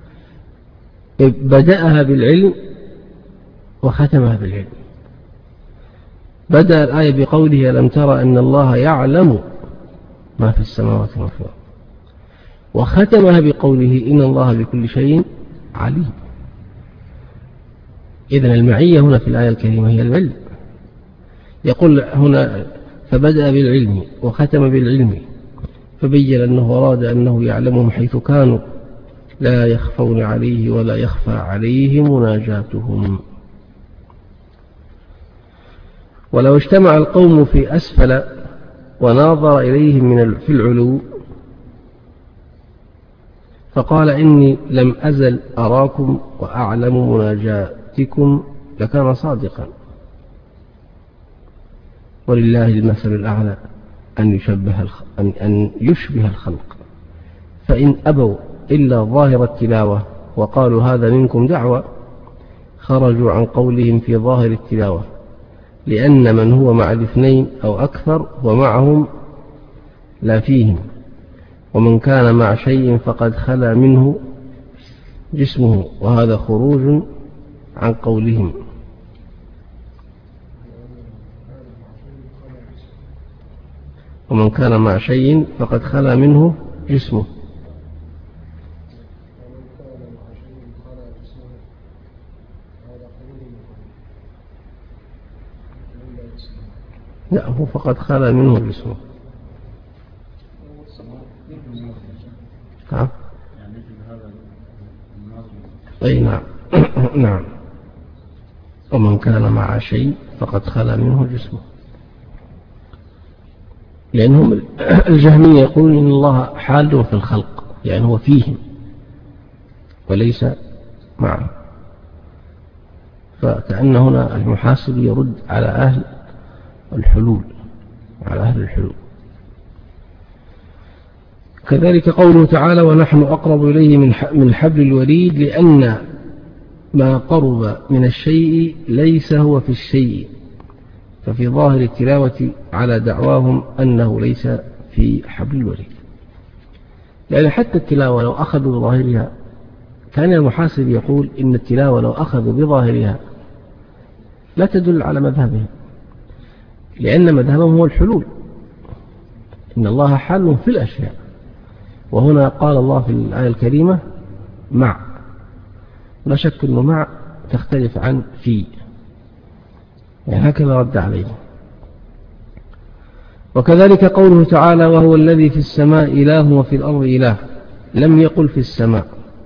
بدأها بالعلم وختمها بالعلم. بدأ الآية بقوله ألم ترى أن الله يعلم ما في السماوات وما في الأرض، وختمها بقوله إن الله بكل شيء عليم. إذن المعية هنا في الآية الكريمة هي العلم. يقول هنا فبدأ بالعلم وختم بالعلم، فبين أنه أراد أنه يعلمهم حيث كانوا لا يخفون عليه ولا يخفى عليه مناجاتهم. ولو اجتمع القوم في أسفل وناظر إليهم من في العلو فقال إني لم أزل أراكم وأعلم مناجاتكم لكان صادقا. ولله المثل الأعلى أن يشبه أن أن يشبه الخلق، فإن أبوا إلا ظاهر التلاوة وقالوا هذا منكم دعوة خرجوا عن قولهم في ظاهر التلاوة، لأن من هو مع الاثنين أو أكثر ومعهم لا فيهم، ومن كان مع شيء فقد خلا منه جسمه، وهذا خروج عن قولهم. ومن كان مع شيء فقد خلا منه جسمه. لا هو فقد خلا منه جسمه. ها؟ أي نعم. نعم. ومن كان مع شيء فقد خلا منه جسمه، لأنهم الجهمية يقولون إن الله حال في الخلق، يعني هو فيهم وليس معهم. فكأن هنا المحاسب يرد على أهل الحلول، على أهل الحلول. كذلك قوله تعالى ونحن أقرب إليه من حبل الوريد، لأن ما قرب من الشيء ليس هو في الشيء، ففي ظاهر التلاوة على دعواهم أنه ليس في حبل الوريد. يعني حتى التلاوة لو أخذوا بظاهرها، كان المحاسب يقول إن التلاوة لو أخذوا بظاهرها لا تدل على مذهبهم، لأن مذهبهم هو الحلول، إن الله حال في الأشياء. وهنا قال الله في الآية الكريمة مع، لا شك أنه مع تختلف عن في، يعني هكذا رد عليه. وكذلك قوله تعالى وهو الذي في السماء إله وفي الأرض إله، لم يقل في السماء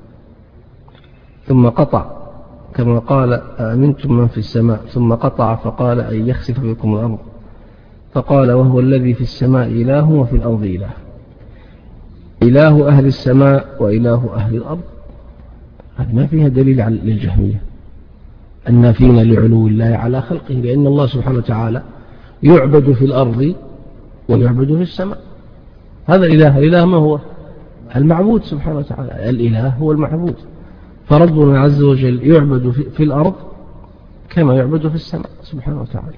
ثم قطع كما قال أأمنتم من في السماء، ثم قطع فقال أن يخسف بكم الأرض، فقال وهو الذي في السماء إله وفي الأرض إله، إله أهل السماء وإله أهل الأرض. هذا ما فيها دليل للجهمية النافين لعلو الله على خلقه، لأن الله سبحانه وتعالى يعبد في الأرض ويعبد في السماء. هذا الإله، الإله ما هو؟ المعبود سبحانه وتعالى، الإله هو المعبود، فربنا عز وجل يعبد في الأرض كما يعبد في السماء سبحانه وتعالى.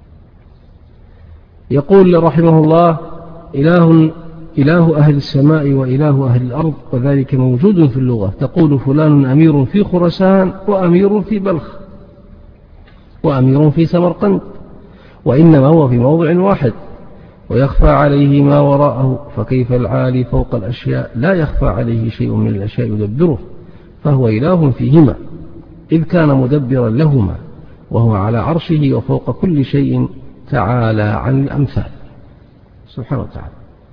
يقول رحمه الله إله إله أهل السماء وإله أهل الأرض، وذلك موجود في اللغة، تقول فلان أمير في خراسان وأمير في بلخ وأمير في سمرقند، وإنما هو في موضع واحد ويخفى عليه ما وراءه، فكيف العالي فوق الأشياء لا يخفى عليه شيء من الأشياء يدبره، فهو إله فيهما إذ كان مدبرا لهما، وهو على عرشه وفوق كل شيء تعالى عن الأمثال سبحانه وتعالى.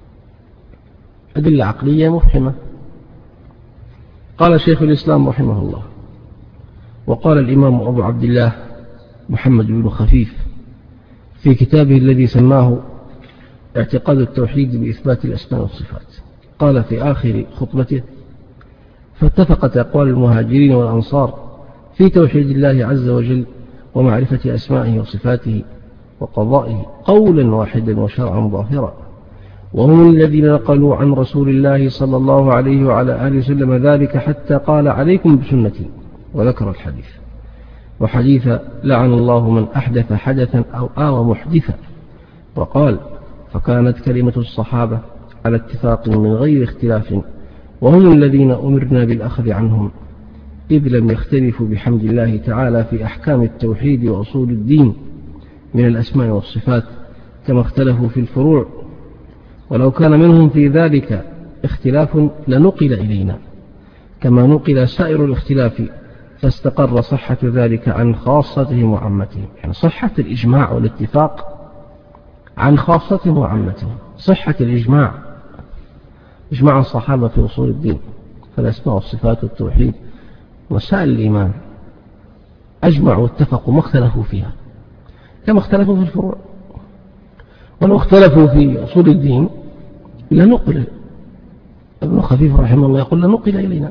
أدلة عقلية مفحمة. قال شيخ الإسلام رحمه الله، وقال الإمام أبو عبد الله محمد بن خفيف في كتابه الذي سماه اعتقاد التوحيد بإثبات الأسماء والصفات، قال في آخر خطبته فاتفقت أقوال المهاجرين والأنصار في توحيد الله عز وجل ومعرفة أسمائه وصفاته وقضائه قولا واحدا وشرعا ظاهرا، وهم الذين نقلوا عن رسول الله صلى الله عليه وعلى آله وسلم ذلك حتى قال عليكم بسنتي، وذكر الحديث، وحديث لعن الله من أحدث حدثا أو آوى محدثا، وقال فكانت كلمة الصحابة على اتفاق من غير اختلاف، وهم الذين أمرنا بالأخذ عنهم إذ لم يختلفوا بحمد الله تعالى في أحكام التوحيد وأصول الدين من الأسماء والصفات كما اختلفوا في الفروع، ولو كان منهم في ذلك اختلاف لنقل إلينا كما نقل سائر الاختلاف، فاستقر صحة ذلك عن خاصتهم وعامتهم، يعني صحة الإجماع والاتفاق عن خاصتهم وعامتهم، صحة الإجماع إجماع الصحابة في أصول الدين فالأسماء والصفات والتوحيد وسائل الإيمان أجمعوا واتفقوا ما اختلفوا فيها كما اختلفوا في الفروع، ولو اختلفوا في أصول الدين لنقل، ابن خفيف رحمه الله يقول لنقل إلينا،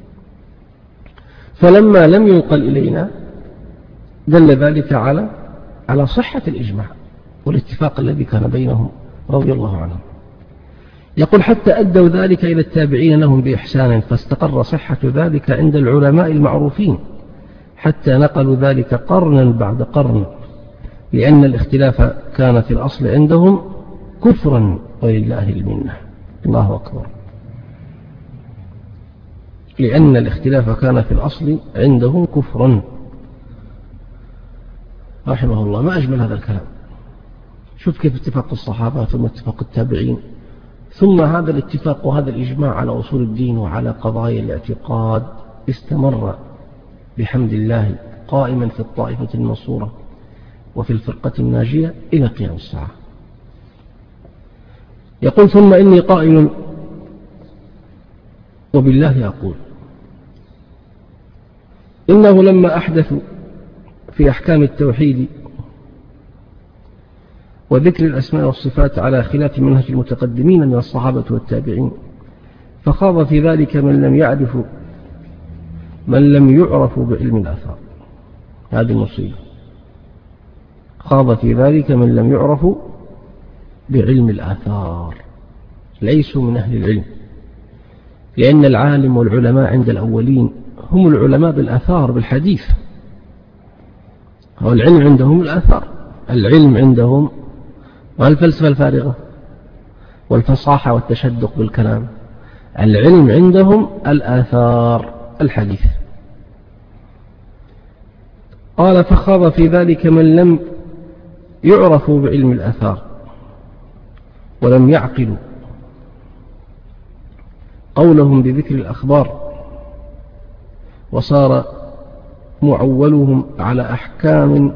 فلما لم ينقل إلينا دل ذلك على على صحة الإجماع والاتفاق الذي كان بينهم رضي الله عنهم. يقول حتى أدوا ذلك إلى التابعين لهم بإحسان، فاستقر صحة ذلك عند العلماء المعروفين حتى نقلوا ذلك قرنا بعد قرن، لأن الاختلاف كان في الأصل عندهم كفرا ولله المنة. الله أكبر. لأن الاختلاف كان في الأصل عندهم كفرا. رحمه الله. ما أجمل هذا الكلام. شوف كيف اتفاق الصحابة ثم اتفاق التابعين ثم هذا الاتفاق وهذا الإجماع على أصول الدين وعلى قضايا الاعتقاد استمر بحمد الله قائما في الطائفة المنصورة وفي الفرقة الناجية إلى قيام الساعة. يقول ثم إني قائل وبالله أقول إنه لما أحدثوا في أحكام التوحيد وذكر الأسماء والصفات على خلاف منهج المتقدمين من الصحابة والتابعين، فخاض في ذلك من لم يعرفوا من لم يعرفوا بعلم الآثار. هذه المصيبة. خاض في ذلك من لم يعرفوا بعلم الآثار، ليسوا من أهل العلم، لأن العالم والعلماء عند الأولين هم العلماء بالآثار بالحديث، هو العلم عندهم الآثار، العلم عندهم والفلسفة الفارغة والفصاحة والتشدق بالكلام، العلم عندهم الآثار الحديث. قال فخاض في ذلك من لم يعرفوا بعلم الآثار ولم يعقلوا قولهم بذكر الأخبار، وصار معولهم على أحكام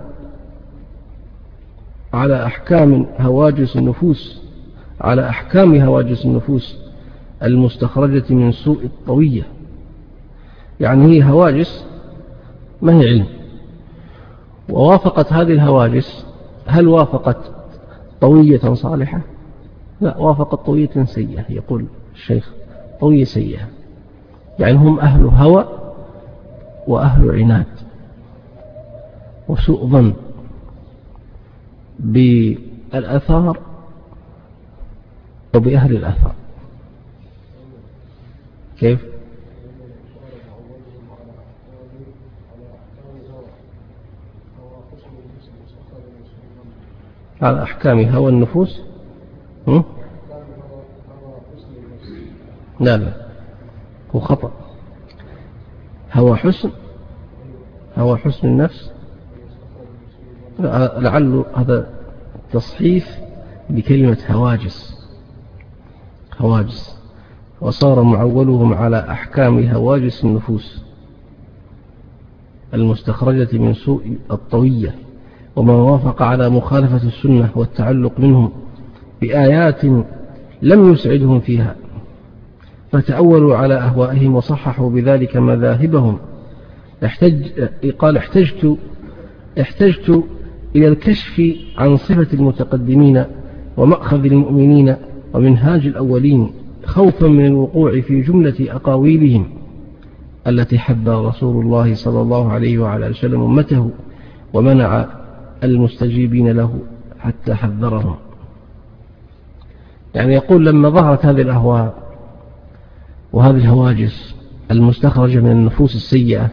على أحكام هواجس النفوس على أحكام هواجس النفوس المستخرجة من سوء الطوية. يعني هي هواجس ما هي علم، ووافقت هذه الهواجس، هل وافقت طوية صالحة؟ لا، وافقت طوية سيئة. يقول الشيخ طوية سيئة، يعني هم أهل هوى وأهل عناد وسوء ظن بالآثار وبأهل الآثار. كيف؟ على أحكام هوى النفوس. هم؟ لا لا، هو خطأ. هوى حسن هوى حسن النفس، لعله هذا تصحيف بكلمة هواجس هواجس وصار معولهم على أحكام هواجس النفوس المستخرجة من سوء الطوية، وما وافق على مخالفة السنة والتعلق منهم بآيات لم يسعدهم فيها، فتأولوا على أهوائهم وصححوا بذلك مذاهبهم. احتج قال احتجت احتجت إلى الكشف عن صفة المتقدمين ومأخذ المؤمنين ومنهاج الأولين، خوفا من الوقوع في جملة أقاويلهم التي حذر رسول الله صلى الله عليه وعلى وسلم أمته ومنع المستجيبين له حتى حذرهم. يعني يقول لما ظهرت هذه الأهواء وهذه الهواجس المستخرجة من النفوس السيئة،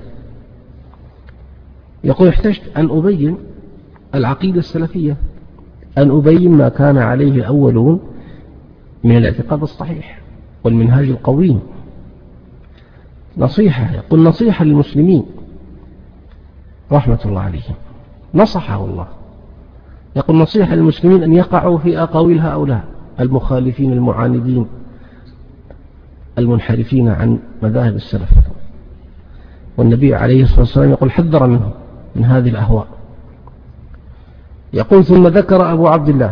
يقول احتجت أن أبين العقيدة السلفية، أن أبين ما كان عليه الأولون من الاعتقاد الصحيح والمنهاج القويم. نصيحة، يقول نصيحة للمسلمين رحمة الله عليهم، نصحه الله. يقول نصيحة للمسلمين أن يقعوا في أقاويل هؤلاء المخالفين المعاندين المنحرفين عن مذاهب السلف. والنبي عليه الصلاة والسلام يقول حذر منهم من هذه الأهواء. يقول ثم ذكر أبو عبد الله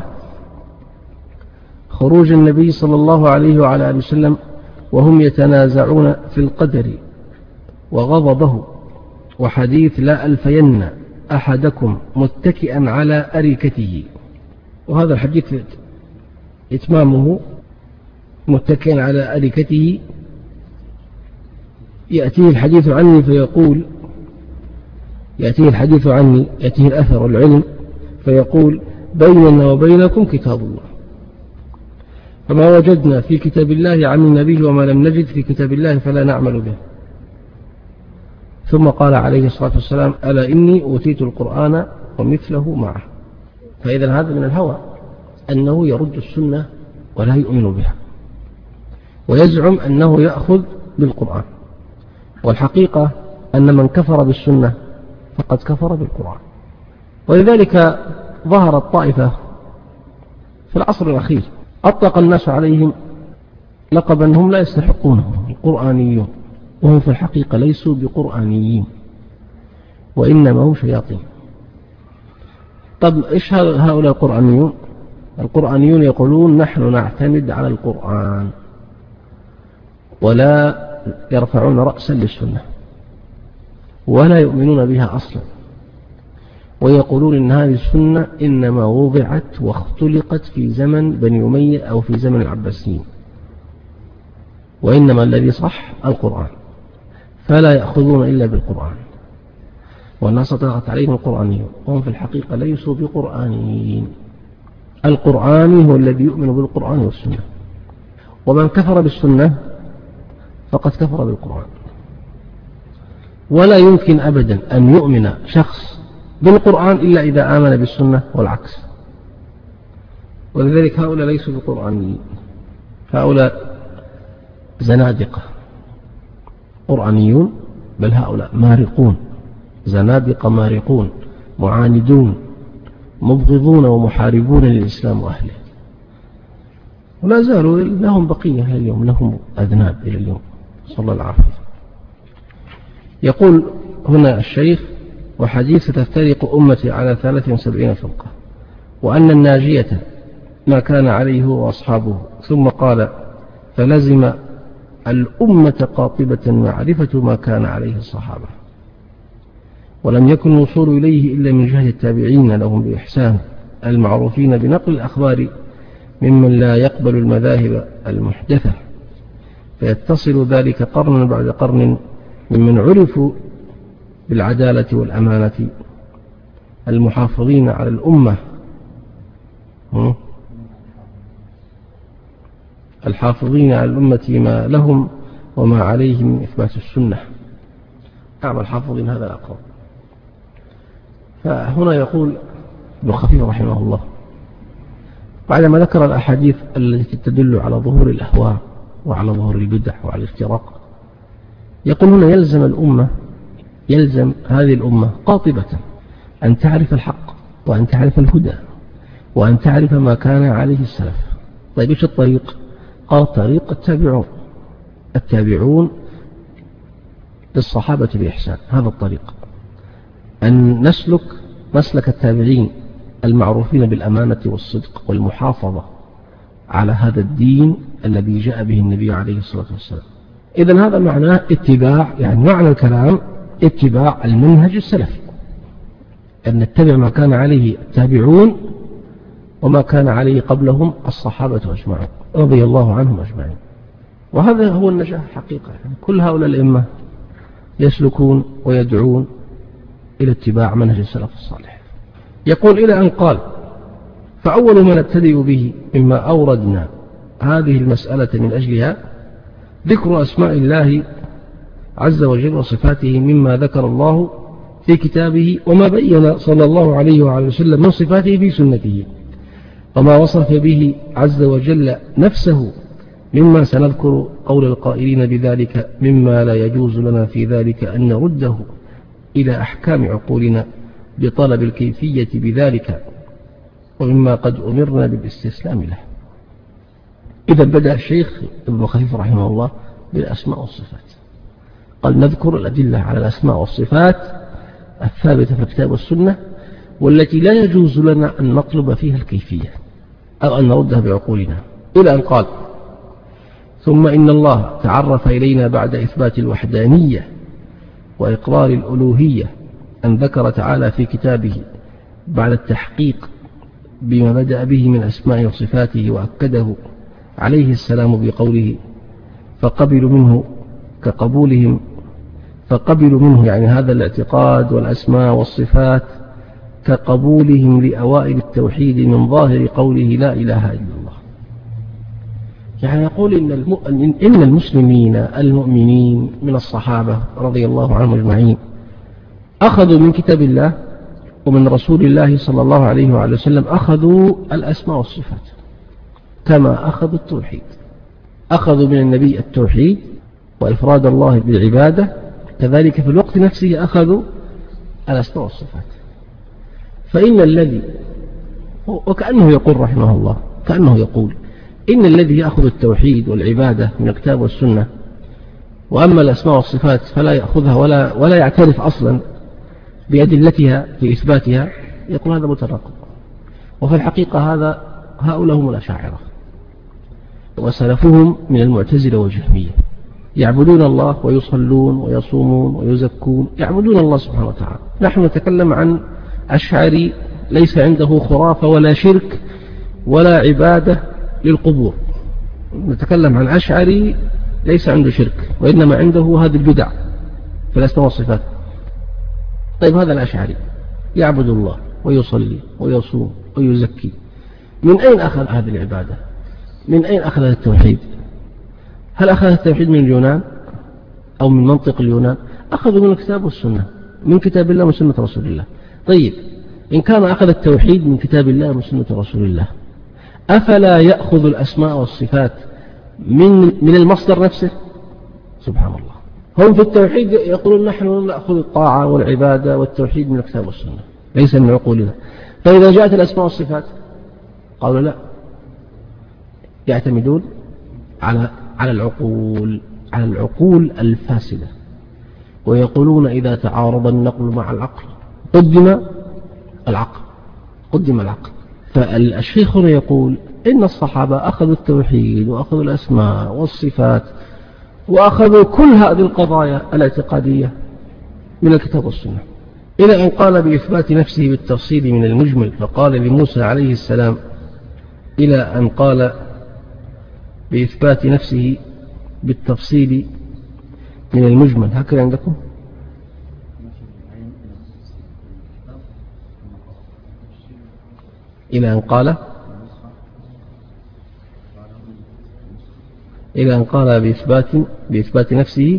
خروج النبي صلى الله عليه وعلى آله وسلم وهم يتنازعون في القدر وغضبه، وحديث لا ألفين أحدكم متكئا على أريكته. وهذا الحديث إتمامه متكئا على أريكته، يأتيه الحديث عني فيقول يأتيه الحديث عني يأتيه الأثر والعلم فيقول بيننا وبينكم كتاب الله، فما وجدنا في كتاب الله عن النبي وما لم نجد في كتاب الله فلا نعمل به. ثم قال عليه الصلاة والسلام ألا إني أوتيت القرآن ومثله معه. فإذا هذا من الهوى أنه يرد السنة ولا يؤمن بها، ويزعم أنه يأخذ بالقرآن، والحقيقة أن من كفر بالسنة فقد كفر بالقرآن. ولذلك ظهرت طائفة في العصر الأخير أطلق الناس عليهم لقبا هم لا يستحقونه، القرآنيون، وهم في الحقيقة ليسوا بقرآنيين وإنما هم شياطين. طب إيش هؤلاء القرآنيون؟ القرآنيون يقولون نحن نعتمد على القرآن ولا يرفعون رأسا للسنة ولا يؤمنون بها أصلا، ويقولون إن هذه السنة إنما وضعت واختلقت في زمن بني أمية أو في زمن العباسيين، وإنما الذي صح القرآن، فلا يأخذون إلا بالقرآن، والناس طلقت عليهم القرآنيون وهم في الحقيقة ليسوا بقرآنيين. القرآني هو الذي يؤمن بالقرآن والسنة، ومن كفر بالسنة فقد كفر بالقرآن. ولا يمكن أبدا أن يؤمن شخص بالقرآن إلا إذا آمن بالسنة والعكس. ولذلك هؤلاء ليسوا بقرآنيين، هؤلاء زنادقة قرآنيون، بل هؤلاء مارقون، زنادقة مارقون معاندون مبغضون ومحاربون للإسلام وأهله، ولا زالوا لهم بقية اليوم، لهم أذناب إلى اليوم، صلى الله العافية. يقول هنا الشيخ: وحديث تفترق أمتي على ثلاث وسبعين فرقة، وأن الناجية ما كان عليه هو وأصحابه. ثم قال: فلزم الأمة قاطبة معرفة ما كان عليه الصحابة، ولم يكن الوصول إليه إلا من جهة التابعين لهم بإحسان المعروفين بنقل الأخبار ممن لا يقبل المذاهب المحدثة، فيتصل ذلك قرنا بعد قرن ممن عرفوا بالعدالة والأمانة المحافظين على الأمة الحافظين على الأمة ما لهم وما عليهم من إثبات السنة. أعمى الحافظين هذا الأقرب. فهنا يقول ابن خفيف رحمه الله بعدما ذكر الأحاديث التي تدل على ظهور الأهواء وعلى ظهور البدع وعلى الافتراق، يقول هنا يلزم الأمة يلزم هذه الأمة قاطبة أن تعرف الحق وأن تعرف الهدى وأن تعرف ما كان عليه السلف. طيب إيش الطريق؟ قال: طريق التابعون التابعون للصحابة بإحسان. هذا الطريق، أن نسلك مسلك التابعين المعروفين بالأمانة والصدق والمحافظة على هذا الدين الذي جاء به النبي عليه الصلاة والسلام. إذن هذا معناه اتباع، يعني معنى الكلام اتباع المنهج السلفي، أن نتبع ما كان عليه التابعون وما كان عليه قبلهم الصحابة أجمعين رضي الله عنهم أجمعين. وهذا هو النجاح حقيقة. يعني كل هؤلاء الأئمة يسلكون ويدعون إلى اتباع منهج السلف الصالح. يقول: إلى أن قال: فأول ما نبتدئ به مما أوردنا هذه المسألة من أجلها ذكر أسماء الله عز وجل وصفاته مما ذكر الله في كتابه وما بين صلى الله عليه وعلى وسلم من صفاته في سنته، وما وصف به عز وجل نفسه مما سنذكر قول القائلين بذلك مما لا يجوز لنا في ذلك أن نرده إلى أحكام عقولنا بطلب الكيفية بذلك، ومما قد أمرنا بالاستسلام له. إذا بدأ الشيخ ابن خفيف رحمه الله بالأسماء والصفات، قال: نذكر الأدلة على الأسماء والصفات الثابتة في الكتاب والسنة، والتي لا يجوز لنا أن نطلب فيها الكيفية أو أن نردها بعقولنا. إلى أن قال: ثم إن الله تعرف إلينا بعد إثبات الوحدانية وإقرار الألوهية أن ذكر تعالى في كتابه بعد التحقيق بما بدأ به من أسماء وصفاته، وأكده عليه السلام بقوله: فقبلوا منه كقبولهم فقبلوا منه، يعني هذا الاعتقاد والأسماء والصفات كقبولهم لأوائل التوحيد من ظاهر قوله لا إله إلا الله. يعني يقول إن, الم... إن المسلمين المؤمنين من الصحابة رضي الله عنهم أجمعين أخذوا من كتاب الله ومن رسول الله صلى الله عليه وعلى وسلم أخذوا الأسماء والصفات كما أخذوا التوحيد. أخذوا من النبي التوحيد وإفراد الله بالعبادة، كذلك في الوقت نفسه أخذوا الأسماء والصفات. فإن الذي وكأنه يقول رحمه الله كأنه يقول إن الذي يأخذ التوحيد والعبادة من الكتاب والسنة، وأما الأسماء والصفات فلا يأخذها ولا, ولا يعترف أصلا بأدلتها في إثباتها، يقول هذا متناقض. وفي الحقيقة هذا هؤلاء هم الأشاعرة وسلفهم من المعتزلة والجهمية، يعبدون الله ويصلون ويصومون ويزكون، يعبدون الله سبحانه وتعالى. نحن نتكلم عن أشعري ليس عنده خرافة ولا شرك ولا عبادة للقبور. نتكلم عن أشعري ليس عنده شرك وإنما عنده هذه البدع في الأسماء والصفات. طيب هذا الأشعري يعبد الله ويصلي ويصوم ويزكي، من أين أخذ هذه العبادة؟ من أين أخذ التوحيد؟ هل أخذ التوحيد من اليونان أو من منطق اليونان؟ أخذوا من الكتاب والسنة، من كتاب الله ومن سنة رسول الله. طيب إن كان أخذ التوحيد من كتاب الله ومن سنة رسول الله، أفلا يأخذ الأسماء والصفات من من المصدر نفسه؟ سبحان الله. هم في التوحيد يقولون نحن نأخذ الطاعة والعبادة والتوحيد من الكتاب والسنة ليس من عقولنا. فإذا جاءت الأسماء والصفات قالوا لا، يعتمدون على على العقول على العقول الفاسدة، ويقولون إذا تعارض النقل مع العقل قدم العقل قدم العقل. فالشيخ هنا يقول إن الصحابة أخذوا التوحيد وأخذوا الأسماء والصفات وأخذوا كل هذه القضايا الاعتقادية من الكتاب والسنة، إلى أن قال بإثبات نفسه بالتفصيل من المجمل، فقال لموسى عليه السلام إلى أن قال بإثبات نفسه بالتفصيل من المجمل. هكذا عندكم؟ إلى أن قال إلى أن قال بإثبات بإثبات نفسه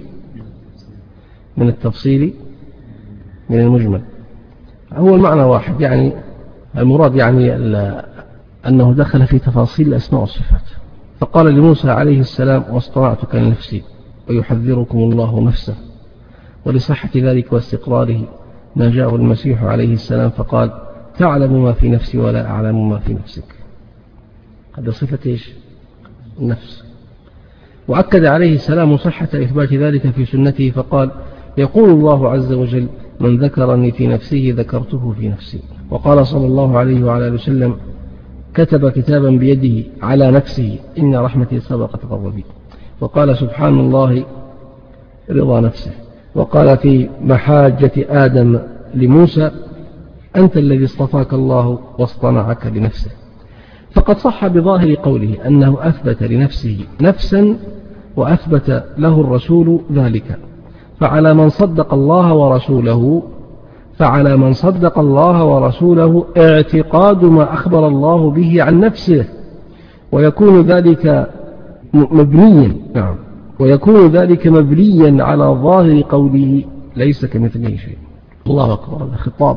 من التفصيل من المجمل. هو المعنى واحد، يعني المراد يعني أنه دخل في تفاصيل الأسماء والصفات. فقال لموسى عليه السلام واصطنعتك لنفسي ويحذركم الله نفسه. ولصحة ذلك واستقراره ما جاءه المسيح عليه السلام فقال تعلم ما في نفسي ولا أعلم ما في نفسك. هذا صفة إيش؟ النفس. وأكد عليه السلام صحة إثبات ذلك في سنته فقال يقول الله عز وجل من ذكرني في نفسه ذكرته في نفسي. وقال صلى الله عليه وعلى آله وسلم كتب كتابا بيده على نفسه إن رحمتي سبقت غضبي. وقال سبحان الله رضا نفسه. وقال في محاجة آدم لموسى أنت الذي اصطفاك الله واصطنعك لنفسه. فقد صح بظاهر قوله أنه أثبت لنفسه نفسا وأثبت له الرسول ذلك، فعلى من صدق الله ورسوله فعلى من صدق الله ورسوله اعتقاد ما أخبر الله به عن نفسه، ويكون ذلك مبنيا نعم ويكون ذلك مبنيا على ظاهر قوله ليس كمثله شيء. الله أكبر. هذا خطاب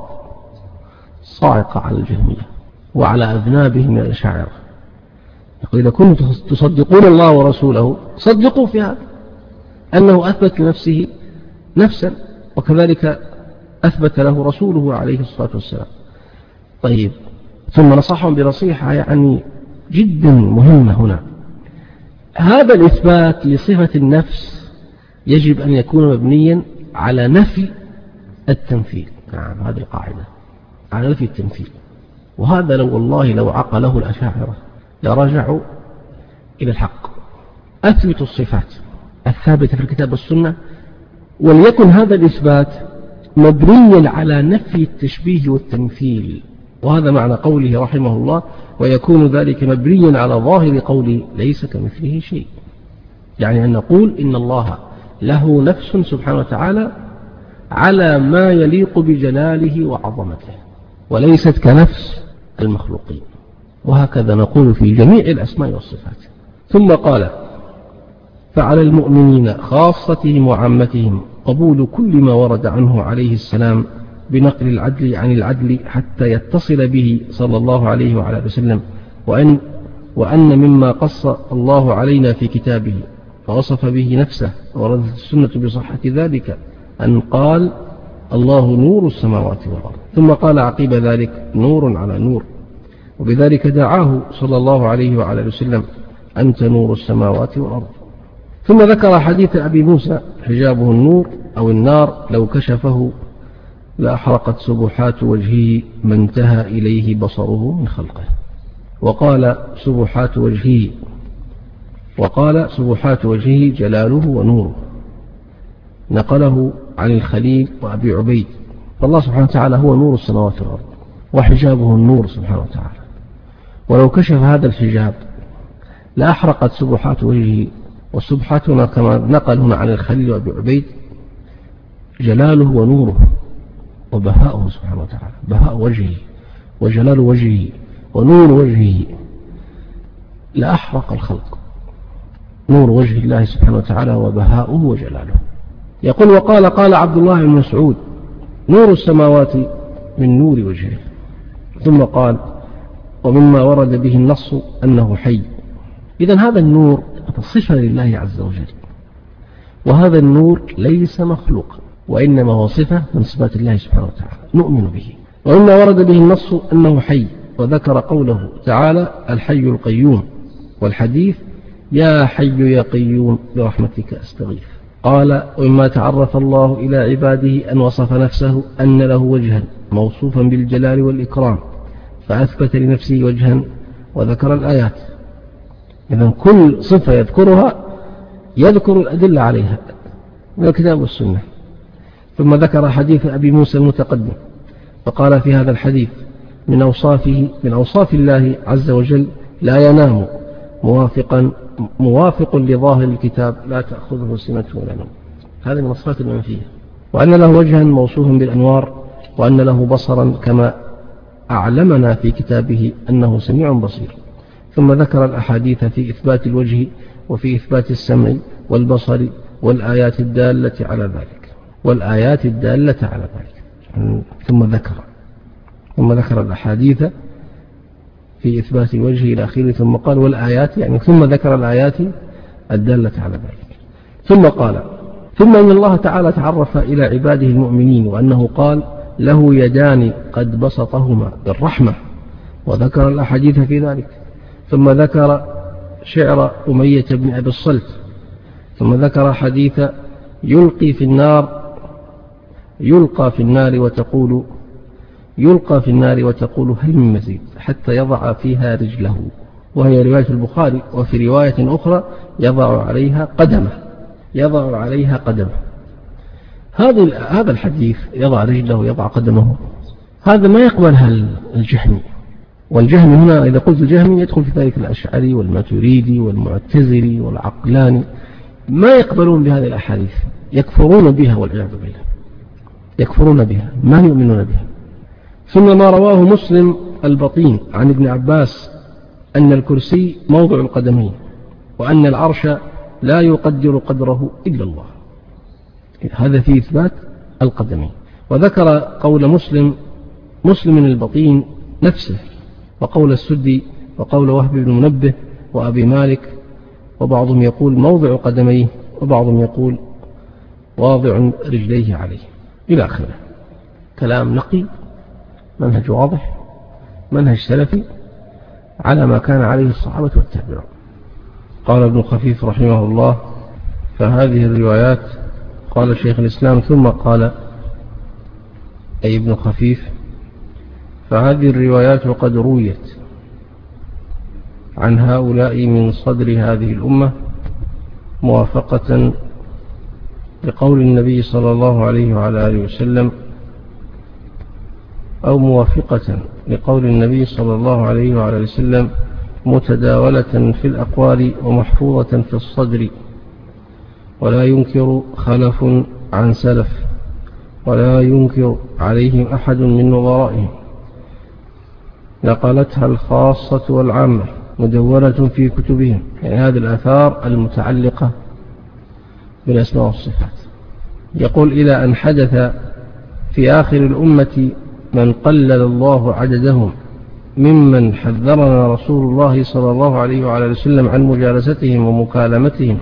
صاعق على الجهمية وعلى أذنابهم من الأشاعرة. يقول إذا كنتم تصدقون الله ورسوله صدقوا في هذا أنه أثبت لنفسه نفسا وكذلك أثبت له رسوله عليه الصلاة والسلام. طيب، ثم نصحهم بنصيحة يعني جدا مهمة هنا. هذا الإثبات لصفة النفس يجب أن يكون مبنيا على نفي التمثيل. نعم، هذه القاعدة على نفي التمثيل. وهذا لو والله لو عقله الأشاعرة لرجعوا إلى الحق. أثبتوا الصفات الثابتة في الكتاب والسنة، وليكن هذا الإثبات مبنيا على نفي التشبيه والتمثيل. وهذا معنى قوله رحمه الله ويكون ذلك مبنيا على ظاهر قوله ليس كمثله شيء، يعني أن نقول إن الله له نفس سبحانه وتعالى على ما يليق بجلاله وعظمته، وليست كنفس المخلوقين. وهكذا نقول في جميع الأسماء والصفات. ثم قال فعلى المؤمنين خاصتهم وعامتهم قبول كل ما ورد عنه عليه السلام بنقل العدل عن العدل حتى يتصل به صلى الله عليه وعلى وسلم، وأن, وأن مما قص الله علينا في كتابه فوصف به نفسه وردت السنة بصحة ذلك أن قال الله نور السماوات والأرض. ثم قال عقيب ذلك نور على نور، وبذلك دعاه صلى الله عليه وعلى وسلم أنت نور السماوات والأرض. ثم ذكر حديث أبي موسى حجابه النور أو النار لو كشفه لأحرقت سبحات وجهه ما انتهى إليه بصره من خلقه. وقال سبحات وجهه وقال سبحات وجهه جلاله ونوره، نقله عن الخليل وأبي عبيد. فالله سبحانه وتعالى هو نور السماوات والأرض وحجابه النور سبحانه وتعالى، ولو كشف هذا الحجاب لأحرقت سبحات وجهه. والسبحاتنا كما نقل هنا عن الخليل وأبي عبيد جلاله ونوره وبهاؤه سبحانه وتعالى، بهاء وجهه وجلال وجهه ونور وجهه لأحرق الخلق. نور وجه الله سبحانه وتعالى وبهاؤه وجلاله. يقول وقال قال عبد الله بن مسعود نور السماوات من نور وجهه. ثم قال ومما ورد به النص أنه حي. إذن هذا النور مخلوقة، صفة لله عز وجل، وهذا النور ليس مخلوقا وإنما هو صفة من صفات الله سبحانه وتعالى نؤمن به. وإما ورد به النص أنه حي، وذكر قوله تعالى الحي القيوم، والحديث يا حي يا قيوم برحمتك أستغيث. قال وإما تعرف الله إلى عباده أن وصف نفسه أن له وجها موصوفا بالجلال والإكرام فأثبت لنفسه وجها وذكر الآيات. إذن كل صفة يذكرها يذكر الأدلة عليها من الكتاب والسنة. ثم ذكر حديث أبي موسى المتقدم فقال في هذا الحديث من أوصافه من أوصاف الله عز وجل لا ينام موافقا موافق لظاهر الكتاب لا تأخذه سنة ولا نوم. هذه من الصفات المنفية. وأن له وجها موصوف بالأنوار، وأن له بصرا كما أعلمنا في كتابه أنه سميع بصير. ثم ذكر الأحاديث في إثبات الوجه وفي إثبات السمع والبصر والآيات الدالة على ذلك والآيات الدالة على ذلك ثم ذكر ثم ذكر الأحاديث في إثبات الوجه إلى آخره، ثم قال والآيات يعني ثم ذكر الآيات الدالة على ذلك. ثم قال ثم إن الله تعالى تعرف إلى عباده المؤمنين وأنه قال له يدان قد بسطهما بالرحمة، وذكر الأحاديث في ذلك. ثم ذكر شعر أمية بن أبي الصلت. ثم ذكر حديث يلقي في النار يلقى في النار وتقول يلقى في النار وتقول هل من مزيد حتى يضع فيها رجله، وهي رواية البخاري. وفي رواية أخرى يضع عليها قدمه يضع عليها قدمه هذا هذا الحديث يضع رجله يضع قدمه، هذا ما يقبلها الجهمي. والجهمي هنا إذا قلت الجهمي يدخل في ذلك الأشعري والماتريدي والمعتزلي والعقلاني، ما يقبلون بهذه الأحاديث، يكفرون بها والعياذ بالله، يكفرون بها ما يؤمنون بها. ثم ما رواه مسلم البطين عن ابن عباس أن الكرسي موضع القدمين، وأن العرش لا يقدر قدره إلا الله، هذا في إثبات القدمين. وذكر قول مسلم مسلم البطين نفسه، وقول السدي، وقول وهب بن منبه وأبي مالك، وبعضهم يقول موضع قدميه، وبعضهم يقول واضع رجليه عليه إلى آخره. كلام نقي، منهج واضح، منهج سلفي على ما كان عليه الصحابة والتابعون. قال ابن خفيف رحمه الله فهذه الروايات، قال شيخ الإسلام ثم قال أي ابن خفيف فهذه الروايات قد رويت عن هؤلاء من صدر هذه الأمة موافقة لقول النبي صلى الله عليه وعلى آله وسلم، أو موافقة لقول النبي صلى الله عليه وعلى آله وسلم متداولة في الأقوال ومحفوظة في الصدر، ولا ينكر خلف عن سلف، ولا ينكر عليهم أحد من نظرائهم، نقلتها الخاصة والعامة مدونة في كتبهم، يعني هذه الآثار المتعلقة بالأسماء والصفات. يقول إلى أن حدث في آخر الأمة من قلل الله عددهم ممن حذرنا رسول الله صلى الله عليه وعلى وسلم عن مجالستهم ومكالمتهم،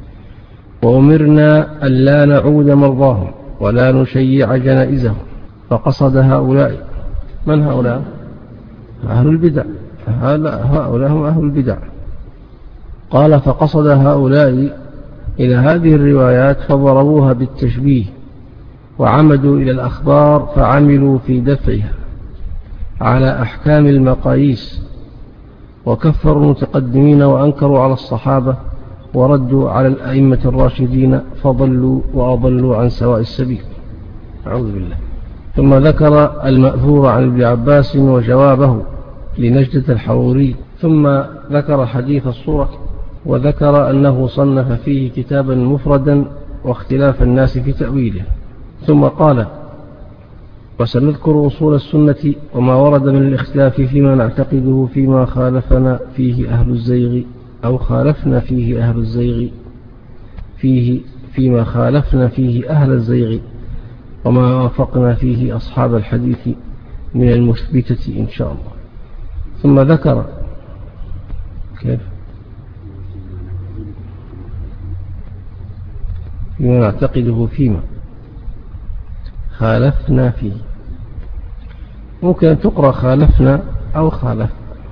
وأمرنا أن لا نعود مرضاهم ولا نشيع جنائزهم، فقصد هؤلاء. من هؤلاء؟ أهل البدع، هؤلاء هم أهل البدع. قال فقصد هؤلاء إلى هذه الروايات فضربوها بالتشبيه، وعمدوا إلى الأخبار فعملوا في دفعها على أحكام المقاييس، وكفروا المتقدمين وأنكروا على الصحابة، وردوا على الأئمة الراشدين، فضلوا وأضلوا عن سواء السبيل. أعوذ بالله. ثم ذكر المأثور عن ابن عباس وجوابه لنجدة الحروري، ثم ذكر حديث الصورة، وذكر أنه صنف فيه كتابا مفردا واختلاف الناس في تأويله. ثم قال وسنذكر أصول السنة وما ورد من الاختلاف فيما نعتقده فيما خالفنا فيه أهل الزيغ أو خالفنا فيه أهل الزيغ فيه فيما خالفنا فيه أهل الزيغ، وما وافقنا فيه أصحاب الحديث من المثبتة إن شاء الله. ثم ذكر كيف فيما نعتقده فيما خالفنا فيه. ممكن أن تقرأ خالفنا أو خالف،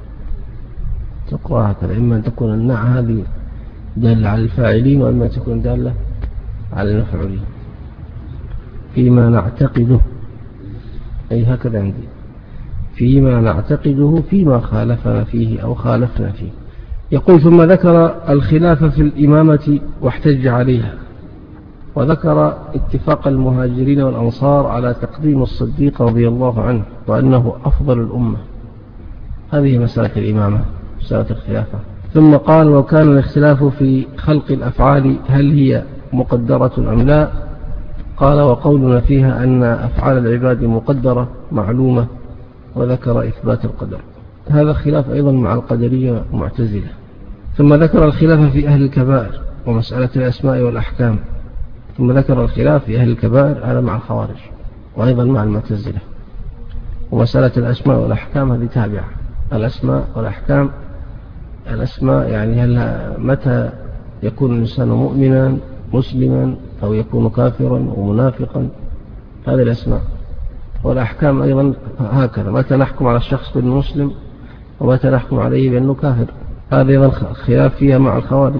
تقرأ هكذا، إما أن تكون النع هذه دالة على الفاعلين، وإما تكون دالة على المفعولين. فيما نعتقده، أي هكذا عندي، فيما نعتقده فيما خالفنا فيه أو خالفنا فيه. يقول ثم ذكر الخلاف في الإمامة واحتج عليها، وذكر اتفاق المهاجرين والأنصار على تقديم الصديق رضي الله عنه وأنه أفضل الأمة. هذه مسألة الإمامة، مسألة الخلافة. ثم قال وكان الاختلاف في خلق الأفعال هل هي مقدرة أم لا؟ قال وقولنا فيها أن أفعال العباد مقدرة معلومة، وذكر إثبات القدر. هذا خلاف أيضا مع القدرية المعتزلة. ثم ذكر الخلاف في أهل الكبائر ومسألة الأسماء والأحكام. ثم ذكر الخلاف في أهل الكبائر، هذا مع الخوارج وأيضا مع المعتزلة. ومسألة الأسماء والأحكام هذه تابعة. الأسماء والأحكام، الأسماء يعني هل متى يكون الإنسان مؤمنا مسلما أو يكون كافرا ومنافقا، هذه الأسماء. والأحكام أيضا هكذا، متى نحكم على الشخص بأنه مسلم ومتى نحكم عليه بأنه كافر. هذا أيضا خلاف فيها مع الخوارج.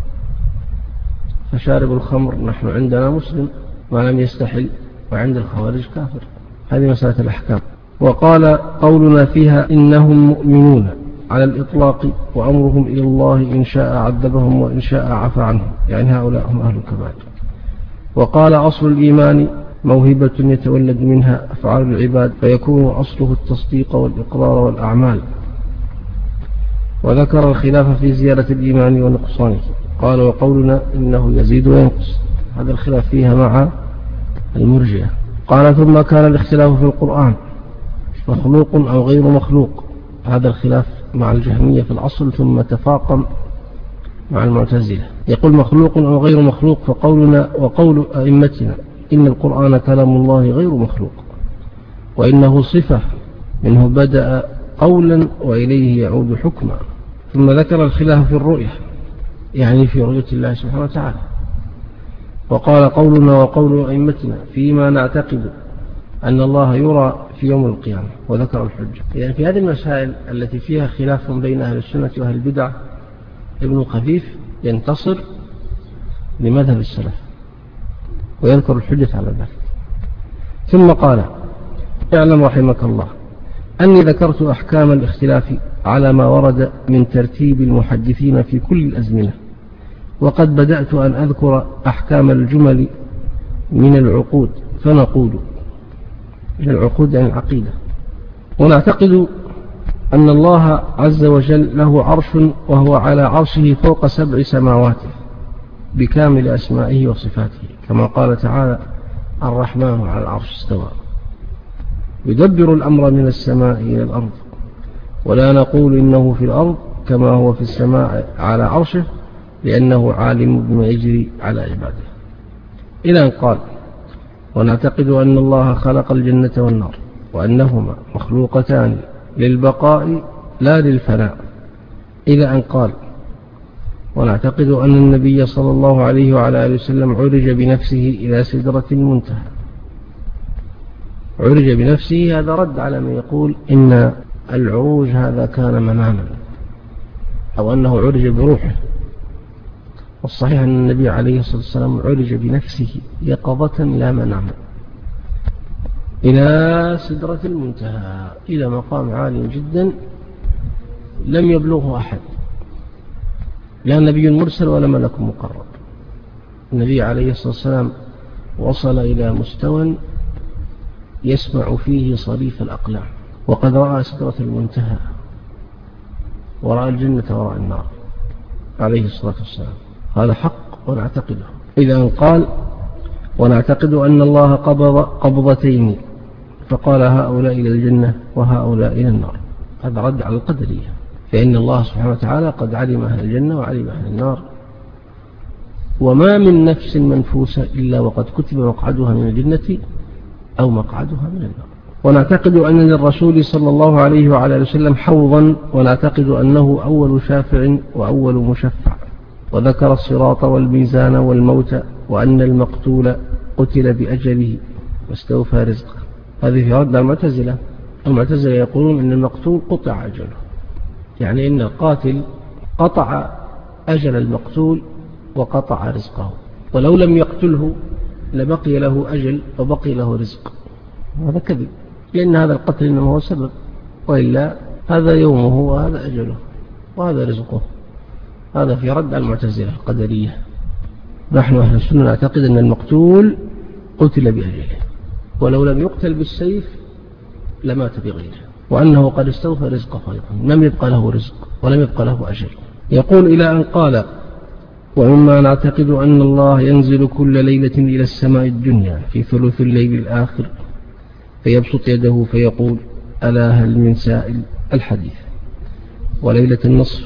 فشارب الخمر نحن عندنا مسلم ما لم يستحل، وعند الخوارج كافر. هذه مسألة الأحكام. وقال قولنا فيها إنهم مؤمنون على الإطلاق وأمرهم إلى الله إن شاء عذبهم وإن شاء عفى عنهم، يعني هؤلاء هم أهل الكبائر. وقال أصل الإيمان موهبة يتولد منها أفعال العباد، فيكون أصله التصديق والإقرار والأعمال. وذكر الخلاف في زيادة الإيمان ونقصانه. قال وقولنا إنه يزيد وينقص، هذا الخلاف فيها مع المرجئة. قال ثم كان الاختلاف في القرآن مخلوق أو غير مخلوق، هذا الخلاف مع الجهمية في الأصل، ثم تفاقم مع المعتزلة. يقول مخلوق أو غير مخلوق، فقولنا وقول أئمتنا إن القرآن كلام الله غير مخلوق، وإنه صفة منه بدأ قولا وإليه يعود حكما. ثم ذكر الخلاف في الرؤية، يعني في رؤية الله سبحانه وتعالى. وقال قولنا وقول أئمتنا فيما نعتقد أن الله يرى في يوم القيامة، وذكر الحجة. يعني في هذه المسائل التي فيها خلاف بين أهل السنة وأهل البدع، ابن خفيف ينتصر لمذهب السلف ويذكر الحجة على ذلك. ثم قال اعلم رحمك الله أني ذكرت أحكام الاختلاف على ما ورد من ترتيب المحدثين في كل الأزمنة، وقد بدأت أن أذكر أحكام الجمل من العقود. فنقول من العقود عن العقيدة، ونعتقد أن الله عز وجل له عرش، وهو على عرشه فوق سبع سماوات بكامل أسمائه وصفاته، كما قال تعالى الرحمن على العرش استوى، يدبر الأمر من السماء إلى الأرض، ولا نقول إنه في الأرض كما هو في السماء على عرشه، لأنه عالم بما يجري على عباده. إلى أن قال ونعتقد أن الله خلق الجنة والنار، وأنهما مخلوقتان للبقاء لا للفناء. إلى أن قال ونعتقد أن النبي صلى الله عليه وعلى آله وسلم عرج بنفسه إلى سدرة المنتهى. عرج بنفسه، هذا رد على من يقول إن العروج هذا كان مناما، أو أنه عرج بروحه. والصحيح أن النبي عليه الصلاة والسلام عرج بنفسه يقظة لا مناما إلى سدرة المنتهى، إلى مقام عالي جدا لم يبلغه أحد، لا نبي مرسل ولا ملك مقرب. النبي عليه الصلاة والسلام وصل إلى مستوى يسمع فيه صريف الأقلام، وقد رأى سدرة المنتهى ورأى الجنة ورأى النار عليه الصلاة والسلام. هذا حق ونعتقده. إذا أن قال ونعتقد أن الله قبض قبضتين، فقال هؤلاء إلى الجنة وهؤلاء إلى النار، هذا رد على القدرية، فإن الله سبحانه وتعالى قد علم أهل الجنة وعلم أهل النار، وما من نفس منفوسة إلا وقد كتب مقعدها من الجنة أو مقعدها من النار. ونعتقد أن للرسول صلى الله عليه وعلى آله وسلم حوضا، ونعتقد أنه أول شافع وأول مشفع، وذكر الصراط والميزان والموت وأن المقتول قتل بأجله واستوفى رزقه. هذه في رد على المعتزلة. المعتزلة يقولون أن المقتول قطع أجله، يعني أن القاتل قطع أجل المقتول وقطع رزقه، ولو لم يقتله لبقي له أجل وبقي له رزق. هذا كذب، لأن هذا القتل إنما هو سبب، وإلا هذا يومه وهذا أجله وهذا رزقه. هذا في رد على المعتزلة القدرية. نحن أهل السنة نعتقد أن المقتول قتل بأجله، ولو لم يقتل بالسيف لمات بغيره، وأنه قد استوفى رزقه أيضا، لم يبقى له رزق ولم يبقى له أجل. يقول إلى أن قال: ومما نعتقد أن الله ينزل كل ليلة إلى السماء الدنيا في ثلث الليل الآخر فيبسط يده فيقول: ألا هل من سائل؟ الحديث. وليلة النصف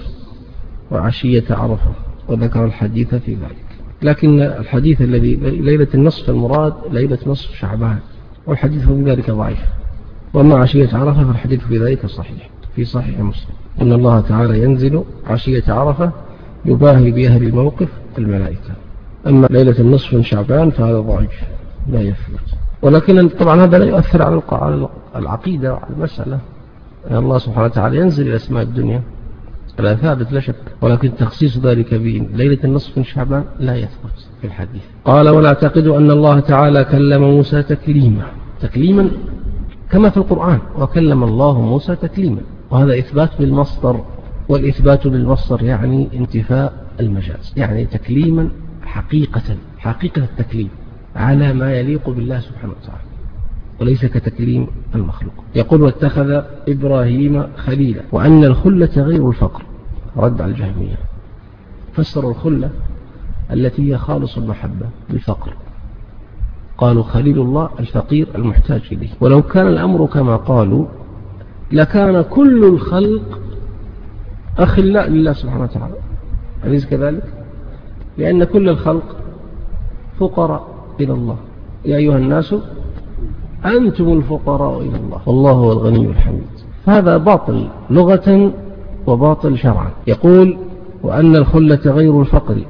وعشية عرفة، وذكر الحديث في ذلك. لكن الحديث الذي ليلة النصف المراد ليلة نصف شعبان، والحديث في ذلك ضعيف. وما عشية عرفة فالحديث في ذلك صحيح في صحيح مسلم، أن الله تعالى ينزل عشية عرفة يباهي بأهل الموقف الملائكة. أما ليلة النصف من شعبان فهذا ضعيف لا يثبت. ولكن طبعا هذا لا يؤثر على العقيدة وعلى المسألة. أن الله سبحانه وتعالى ينزل إلى أسماء الدنيا لا ثابت لا شك، ولكن تخصيص ذلك بليلة النصف من شعبان لا يثبت في الحديث. قال: ونعتقد أن الله تعالى كلم موسى تكليما، تكليما كما في القرآن: وكلم الله موسى تكليما. وهذا إثبات بالمصدر، والإثبات بالمصدر يعني انتفاء المجاز، يعني تكليما حقيقة، حقيقة التكليم على ما يليق بالله سبحانه وتعالى، وليس كتكليم المخلوق. يقول: واتخذ إبراهيم خليلا، وأن الخلة غير الفقر. رد على الجهمية، فسروا الخلة التي هي خالص المحبة بالفقر، قالوا خليل الله الفقير المحتاج إليه. ولو كان الأمر كما قالوا لكان كل الخلق أخلاء لله سبحانه وتعالى، أليس كذلك؟ لأن كل الخلق فقراء إلى الله. يا أيها الناس أنتم الفقراء إلى الله والله هو الغني الحميد. هذا باطل لغة وباطل شرعا. يقول: وأن الخلة غير الفقر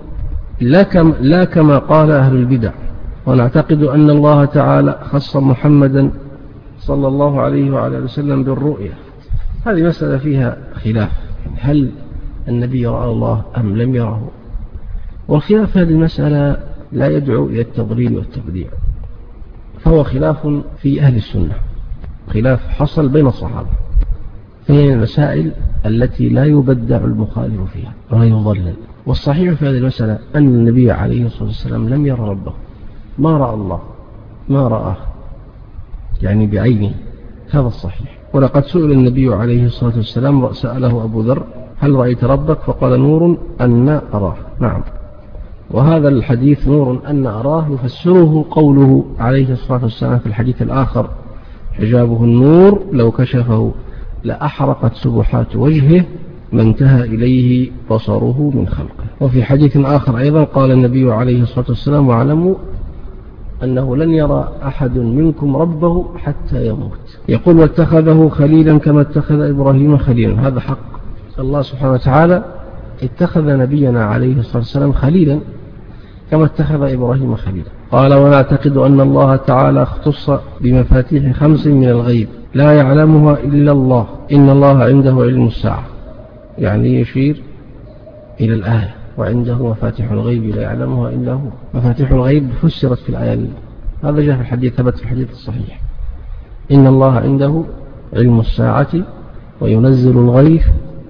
لا كما قال أهل البدع. ونعتقد أن الله تعالى خص محمدا صلى الله عليه وعلى وسلم بالرؤية. هذه مسألة فيها خلاف، هل النبي رأى الله أم لم يره؟ والخلاف في هذه المسألة لا يدعو إلى التضليل والتبديع، فهو خلاف في أهل السنة، خلاف حصل بين الصحابة، فهي المسائل التي لا يبدع المخالف فيها ولا يضلل. والصحيح في هذه المسألة أن النبي عليه الصلاة والسلام لم يرى ربه، ما رأى الله، ما رآه يعني بعينه، هذا الصحيح. ولقد سئل النبي عليه الصلاة والسلام، سأله أبو ذر: هل رأيت ربك؟ فقال: نور أن أراه. نعم، وهذا الحديث نور أن أراه يفسره قوله عليه الصلاة والسلام في الحديث الآخر: حجابه النور لو كشفه لأحرقت سبحات وجهه ما انتهى إليه بصره من خلقه. وفي حديث آخر أيضا قال النبي عليه الصلاة والسلام: واعلموا أنه لن يرى أحد منكم ربه حتى يموت. يقول: واتخذه خليلا كما اتخذ إبراهيم خليلا. هذا حق، الله سبحانه وتعالى اتخذ نبينا عليه الصلاة والسلام خليلا كما اتخذ إبراهيم خليلا. قال: ونعتقد أن الله تعالى اختص بمفاتيح خمس من الغيب لا يعلمها إلا الله، إن الله عنده علم الساعة، يعني يشير إلى الآية: وعنده مفاتيح الغيب لا يعلمها إلا هو. مفاتيح الغيب فسرت في الآية، هذا جاء في الحديث، ثبت في الحديث الصحيح: إن الله عنده علم الساعة وينزل الغيث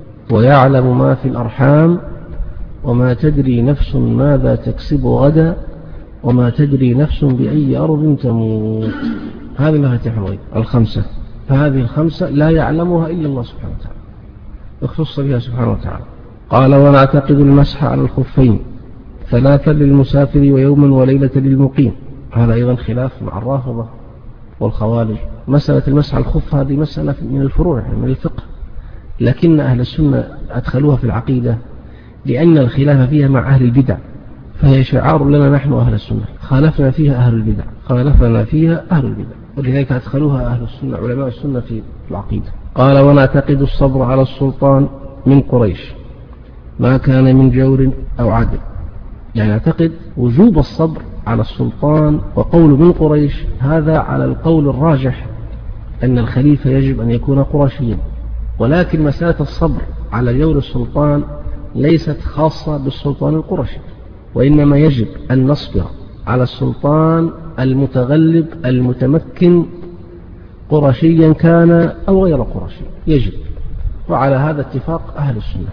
ويعلم ما في الأرحام وما تدري نفس ماذا تكسب غدا وما تدري نفس بأي أرض تموت. هذه مفاتيح الغيب الخمسة، فهذه الخمسة لا يعلمها إلا الله سبحانه وتعالى، اختص بها سبحانه وتعالى. قال: ونعتقد المسح على الخفين ثلاثا للمسافر ويوما وليلة للمقيم. هذا أيضا خلاف مع الرافضة والخوارج. مسألة المسح على الخف هذه مسألة من الفروع من الفقه، لكن أهل السنة أدخلوها في العقيدة لأن الخلاف فيها مع أهل البدع، فهي شعار لنا نحن أهل السنة، خالفنا فيها أهل البدع، خالفنا فيها أهل البدع، ولذلك أدخلوها أهل السنة علماء السنة في العقيدة. قال: ونعتقد الصبر على السلطان من قريش ما كان من جور أو عدل. يعني نعتقد وجوب الصبر على السلطان وقول من قريش هذا على القول الراجح أن الخليفة يجب أن يكون قرشيا، ولكن مسألة الصبر على جور السلطان ليست خاصة بالسلطان القرشي، وإنما يجب أن نصبر على السلطان المتغلب المتمكن قرشيا كان أو غير قرشي، يجب، وعلى هذا اتفاق أهل السنة.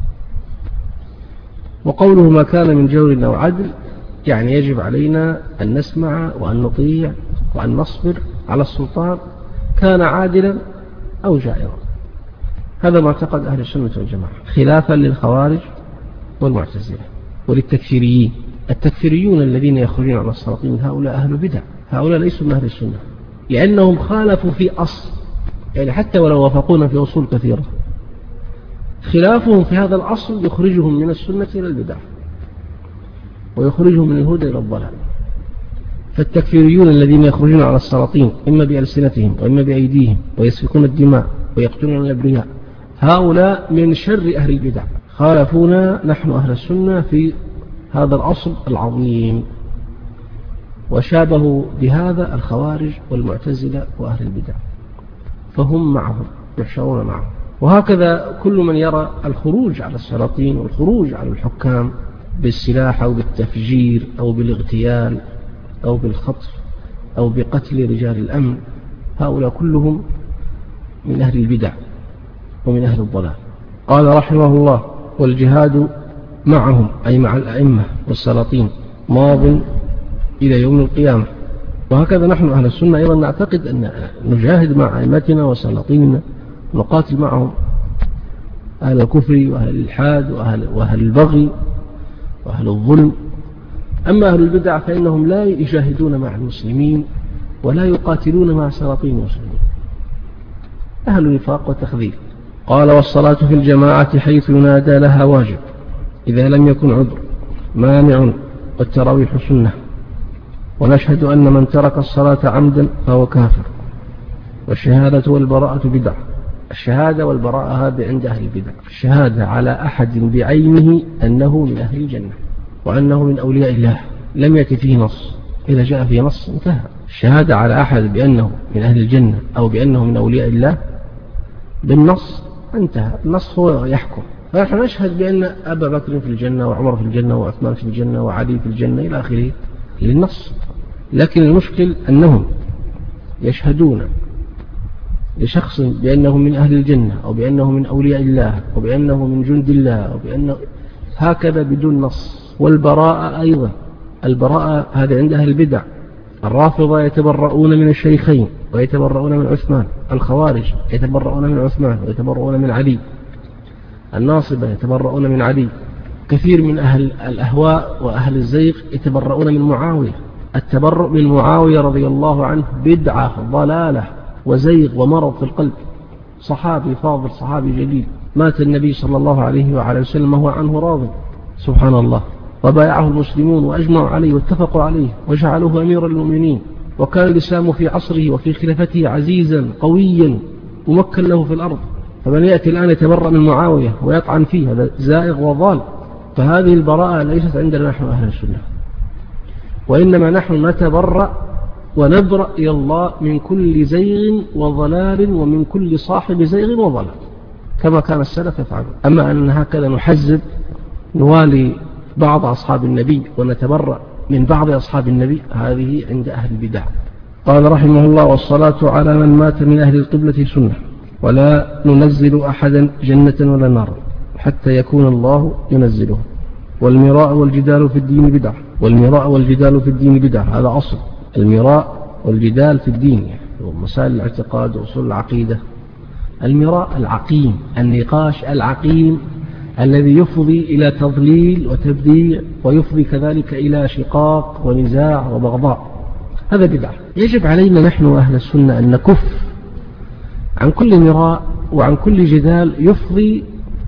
وقوله ما كان من جور أو عدل يعني يجب علينا أن نسمع وأن نطيع وأن نصبر على السلطان كان عادلا أو جائرا. هذا ما اعتقد أهل السنة والجماعة، خلافا للخوارج والمعتزلة وللتكفيريين. التكفيريون الذين يخرجون على السلاطين هؤلاء أهل بدع، هؤلاء ليسوا من أهل السنة، لأنهم خالفوا في أصل، يعني حتى ولو وافقونا في أصول كثيرة، خلافهم في هذا الأصل يخرجهم من السنة إلى البدع ويخرجهم من الهدى إلى الضلال. فالتكفيريون الذين يخرجون على السلاطين إما بألسنتهم وإما بأيديهم ويسفكون الدماء ويقتلون الأبرياء، هؤلاء من شر أهل البدع، خالفونا نحن أهل السنة في هذا الأصل العظيم، وشابهوا بهذا الخوارج والمعتزلة وأهل البدع، فهم معهم يحشرون معهم. وهكذا كل من يرى الخروج على السلاطين والخروج على الحكام بالسلاح أو بالتفجير أو بالاغتيال أو بالخطف أو بقتل رجال الأمن، هؤلاء كلهم من أهل البدع ومن أهل الضلال. قال رحمه الله والجهاد معهم أي مع الأئمة والسلاطين ماض إلى يوم القيامة. وهكذا نحن أهل السنة أيضا نعتقد أن نجاهد مع أئمتنا وسلاطيننا، نقاتل معهم أهل الكفر وأهل الإلحاد وأهل, وأهل البغي وأهل الظلم. أما أهل البدع فإنهم لا يجاهدون مع المسلمين ولا يقاتلون مع سلاطين المسلمين، أهل نفاق وتخذيل. قال والصلاة في الجماعة حيث ينادى لها واجب إذا لم يكن عذر مانع والتراويح سنة، ونشهد أن من ترك الصلاة عمدا فهو كافر، والشهادة والبراءة بدعة. الشهادة والبراءة هذا عند أهل البدع، الشهادة على أحد بعينه أنه من أهل الجنة وأنه من أولياء الله لم يأتي فيه نص، إذا جاء فيه نص انتهى. الشهادة على أحد بأنه من أهل الجنة أو بأنه من أولياء الله بالنص انتهى، النص هو يحكم. فنحن نشهد بأن أبا بكر في الجنة وعمر في الجنة وعثمان في الجنة وعلي في الجنة إلى آخره للنص. لكن المشكل أنهم يشهدون لشخص بأنه من أهل الجنة أو بأنه من أولياء الله أو بأنه من جند الله أو بأنه هكذا بدون نص. والبراءة أيضا، البراءة هذا عند أهل البدع. الرافضة يتبرؤون من الشيخين ويتبرؤون من عثمان، الخوارج يتبرؤون من عثمان ويتبرؤون من علي، الناصبة يتبرؤون من علي، كثير من أهل الأهواء وأهل الزيغ يتبرؤون من معاوية. التبرؤ من معاوية رضي الله عنه بدعة ضلالة وزيغ ومرض في القلب، صحابي فاضل صحابي جليل، مات النبي صلى الله عليه وعلى وسلم وهو عنه راض سبحان الله، وبايعه المسلمون وأجمعوا عليه واتفقوا عليه وجعلوه أمير المؤمنين، وكان الإسلام في عصره وفي خلافته عزيزا قويا ممكن له في الأرض. فمن يأتي الآن يتبرأ من معاوية ويطعن فيه هذا زائغ وضال. فهذه البراءة ليست عندنا نحن أهل السنة، وإنما نحن نتبرأ ونبرأ إلى الله من كل زيغ وضلال ومن كل صاحب زيغ وضلال كما كان السلف يفعلون. أما أن هكذا نحزب نوالي بعض أصحاب النبي ونتبرأ من بعض أصحاب النبي، هذه عند أهل البدع. قال رحمه الله والصلاة على من مات من أهل القبلة سنة، ولا ننزل أحدا جنة ولا نار حتى يكون الله ينزله. والمراء والجدال في الدين بدعة، والمراء والجدال في الدين بدعة، هذا أصل المراء والجدال في الدين، يعني مسائل الاعتقاد وأصول العقيدة. المراء العقيم، النقاش العقيم الذي يفضي إلى تضليل وتبديع ويفضي كذلك إلى شقاق ونزاع وبغضاء، هذا بدعة. يجب علينا نحن أهل السنة أن نكف عن كل مراء وعن كل جدال يفضي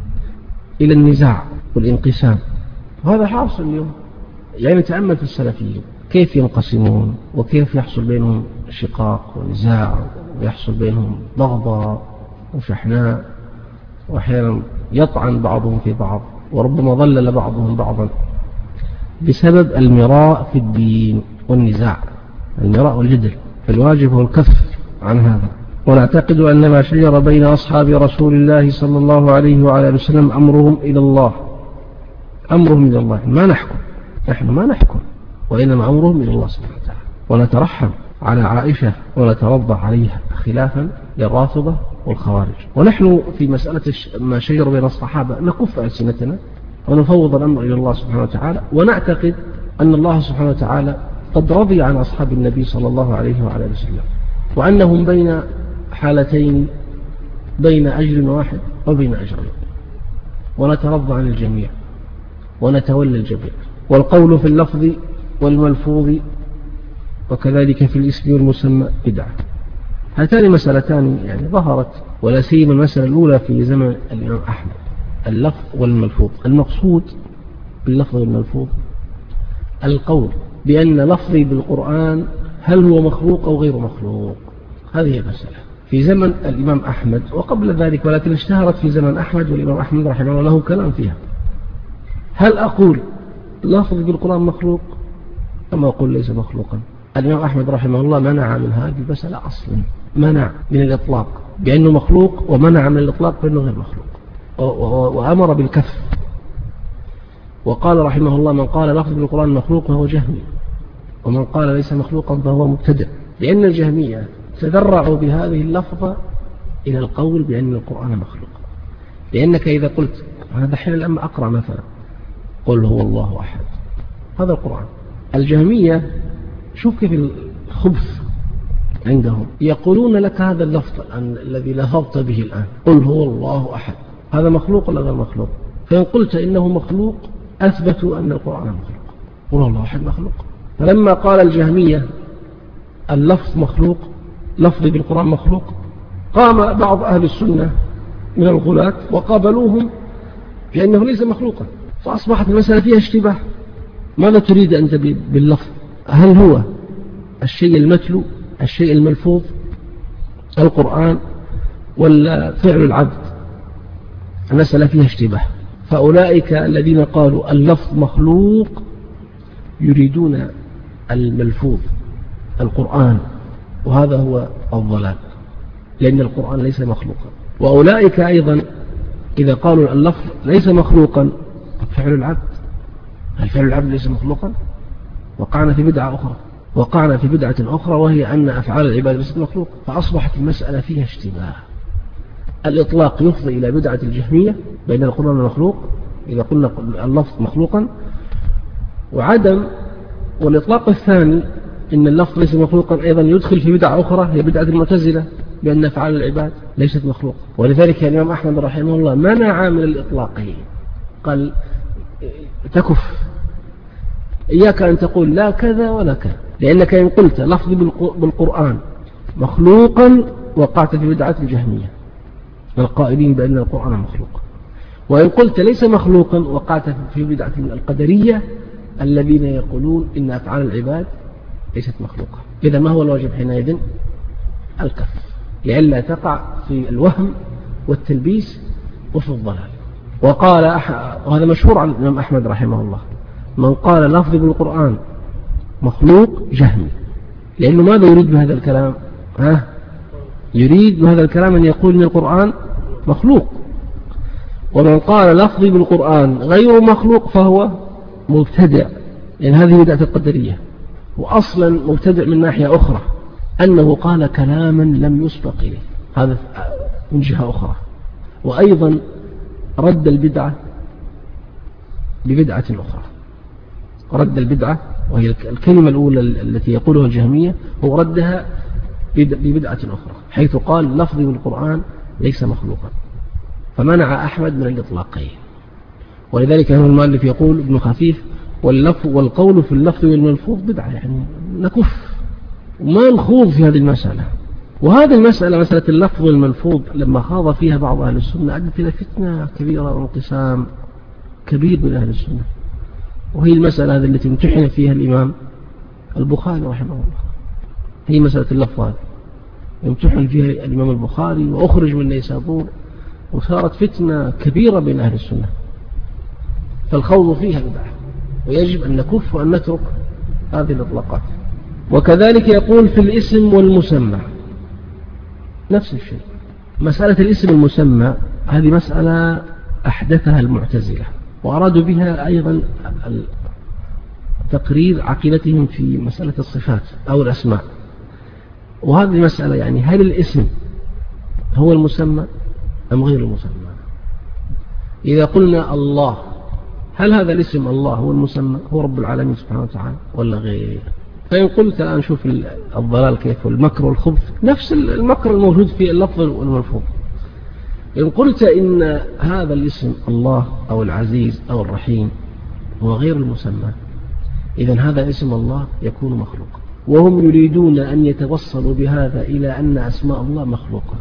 إلى النزاع والانقسام، وهذا حاصل اليوم. يعني تأمل في السلفيين كيف ينقسمون وكيف يحصل بينهم شقاق ونزاع ويحصل بينهم ضغضاء وشحناء، وأحيانا يطعن بعضهم في بعض وربما ضلل بعضهم بعضا. بسبب المراء في الدين والنزاع، المراء والجدل، فالواجب هو الكف عن هذا. ونعتقد أن ما شجر بين أصحاب رسول الله صلى الله عليه وعلى آله وسلم أمرهم إلى الله، أمرهم إلى الله، ما نحكم، نحن ما نحكم، وإنما أمرهم إلى الله سبحانه وتعالى. ونترحم على عائشة ونترضى عليها خلافا للرافضة والخوارج. ونحن في مسألة ما شجر بين الصحابة نكف ألسنتنا ونفوض الأمر إلى الله سبحانه وتعالى، ونعتقد أن الله سبحانه وتعالى قد رضي عن أصحاب النبي صلى الله عليه وعلى آله وسلم، وأنهم بين حالتين، بين أجر واحد وبين أجرين، ونترضى عن الجميع ونتولى الجميع. والقول في اللفظ والملفوظ وكذلك في الاسم والمسمى بدعة. هاتان مسألتان يعني ظهرت، ولا سيما المسألة الأولى في زمن الإمام أحمد، اللفظ والملفوظ. المقصود باللفظ والملفوظ القول بأن لفظي بالقرآن هل هو مخلوق أو غير مخلوق، هذه المسألة في زمن الإمام أحمد وقبل ذلك، ولكن اشتهرت في زمن أحمد، والإمام أحمد رحمه الله له كلام فيها. هل أقول لفظي بالقرآن مخلوق أما أقول ليس مخلوقا؟ الإمام أحمد رحمه الله منع من هذه المسألة أصلا، منع من الإطلاق بأنه مخلوق، ومنع من الإطلاق بأنه غير مخلوق، وأمر بالكف. وقال رحمه الله من قال لفظ بالقرآن مخلوق فهو جهمي، ومن قال ليس مخلوقا فهو مبتدع، لأن الجهمية تدرعوا بهذه اللفظة إلى القول بأن القرآن مخلوق. لأنك إذا قلت هذا حين لما أقرأ مثلا قل هو الله أحد، هذا القرآن. الجهمية شوف كيف الخبث عندهم، يقولون لك هذا اللفظ الذي لفظت به الآن قل هو الله أحد، هذا مخلوق ولا غير مخلوق؟ فإن قلت إنه مخلوق أثبتوا أن القرآن مخلوق، قل هو الله أحد مخلوق. فلما قال الجهمية اللفظ مخلوق، لفظ بالقرآن مخلوق، قام بعض أهل السنة من الغلاة وقابلوهم بأنه ليس مخلوقا، فأصبحت المسألة فيها اشتباه. ماذا تريد أنت باللفظ؟ هل هو الشيء المتلو، الشيء الملفوظ، القرآن، ولا فعل العبد؟ المسألة فيها اشتباه. فأولئك الذين قالوا اللفظ مخلوق يريدون الملفوظ القرآن، وهذا هو الضلال، لأن القرآن ليس مخلوقا. وأولئك أيضا إذا قالوا اللفظ ليس مخلوقا فعل العبد، هل فعل العبد ليس مخلوقا؟ وقعنا في بدعة أخرى، وقعنا في بدعة أخرى وهي أن أفعال العباد ليست مخلوق، فأصبحت المسألة فيها اشتباه. الإطلاق يفضي إلى بدعة الجهمية بين القرآن المخلوق إذا قلنا اللفظ مخلوقا، وعدم والإطلاق الثاني إن اللفظ ليس مخلوقا أيضا يدخل في بدعة أخرى هي بدعة المعتزلة بأن أفعال العباد ليست مخلوقة. ولذلك الإمام أحمد رحمه الله منع من الإطلاقين، قال تكف، إياك أن تقول لا كذا ولا كذا، لأنك إن قلت لفظ بالقرآن مخلوقا وقعت في بدعة الجهمية القائلين بأن القرآن مخلوق، وإن قلت ليس مخلوقا وقعت في بدعة القدرية الذين يقولون إن أفعال العباد ليست مخلوقة. إذا ما هو الواجب حينئذ؟ الكف، لئلا تقع في الوهم والتلبيس وفي الضلال. وقال أح... وهذا مشهور عن الإمام أحمد رحمه الله، من قال لفظ بالقرآن مخلوق جهمي، لأنه ماذا يريد بهذا الكلام؟ ها؟ يريد بهذا الكلام أن يقول إن القرآن مخلوق. ومن قال لفظي بالقرآن غير مخلوق فهو مبتدع، لأن هذه بدعة القدرية، وأصلا مبتدع من ناحية أخرى أنه قال كلاما لم يسبق إليه، هذا من جهة أخرى. وأيضا رد البدعة ببدعة أخرى، رد البدعة وهي الكلمة الأولى التي يقولها الجهمية هو ردها ببدعة أخرى، حيث قال لفظي بالقرآن ليس مخلوقا، فمنع أحمد من الإطلاقين. ولذلك هو المؤلف يقول ابن خفيف واللفظ والقول في اللفظ والملفوظ بدعة، يعني نكف وما نخوض في هذه المسألة. وهذه المسألة مسألة اللفظ والملفوظ لما خاض فيها بعض أهل السنة أدت إلى فتنة كبيرة وانقسام كبير من أهل السنة، وهي المسألة هذه التي امتحن فيها الإمام البخاري رحمه الله، هي مسألة اللفظ هذه امتحن فيها الإمام البخاري وأخرج من نيسابور، وصارت فتنة كبيرة بين أهل السنة، فالخوض فيها بدعة. ويجب أن نكف وأن نترك هذه الإطلاقات. وكذلك يقول في الاسم والمسمى نفس الشيء. مسألة الاسم المسمى هذه مسألة أحدثها المعتزلة، وأرادوا بها أيضا تقرير عقيدتهم في مسألة الصفات أو الأسماء. وهذه المسألة يعني هل الاسم هو المسمى أم غير المسمى؟ إذا قلنا الله، هل هذا الاسم الله هو المسمى، هو رب العالمين سبحانه وتعالى، ولا غير؟ فإن قلت الآن شوف الضلال كيف، والمكر والخبث نفس المكر الموجود في اللفظ والملفوظ. إن قلت إن هذا الاسم الله أو العزيز أو الرحيم هو غير المسمى، إذن هذا اسم الله يكون مخلوقا، وهم يريدون أن يتوصلوا بهذا إلى أن أسماء الله مخلوقة.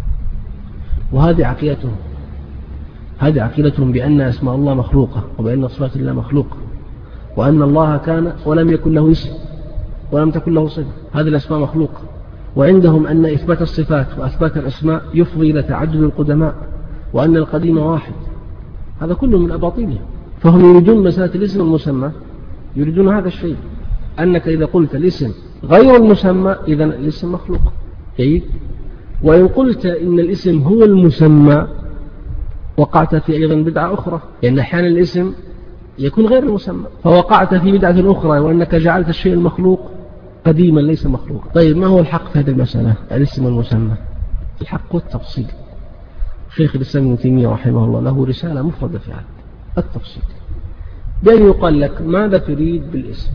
وهذه عقيدتهم، هذه عقيدتهم بأن أسماء الله مخلوقة، وبأن صفات الله مخلوقة، وأن الله كان ولم يكن له اسم ولم تكن له صفة، هذه الأسماء مخلوقة. وعندهم أن إثبات الصفات وأثبات الأسماء يفضي إلى تعدد القدماء، وأن القديم واحد. هذا كله من أباطيلهم. فهم يريدون مسألة الاسم المسمى، يريدون هذا الشيء، أنك إذا قلت الاسم غير المسمى إذن الاسم مخلوق. جيد. وإن قلت إن الاسم هو المسمى وقعت في أيضا بدعة أخرى، لأن أحيانا الاسم يكون غير المسمى، فوقعت في بدعة أخرى، وأنك جعلت الشيء المخلوق قديما ليس مخلوقا. طيب ما هو الحق في هذه المسألة الاسم والمسمى؟ الحق والتفصيل. شيخ الإسلام ابن تيمية رحمه الله له رسالة مفردة في هذا التفصيل، بأن يقال لك ماذا تريد بالاسم.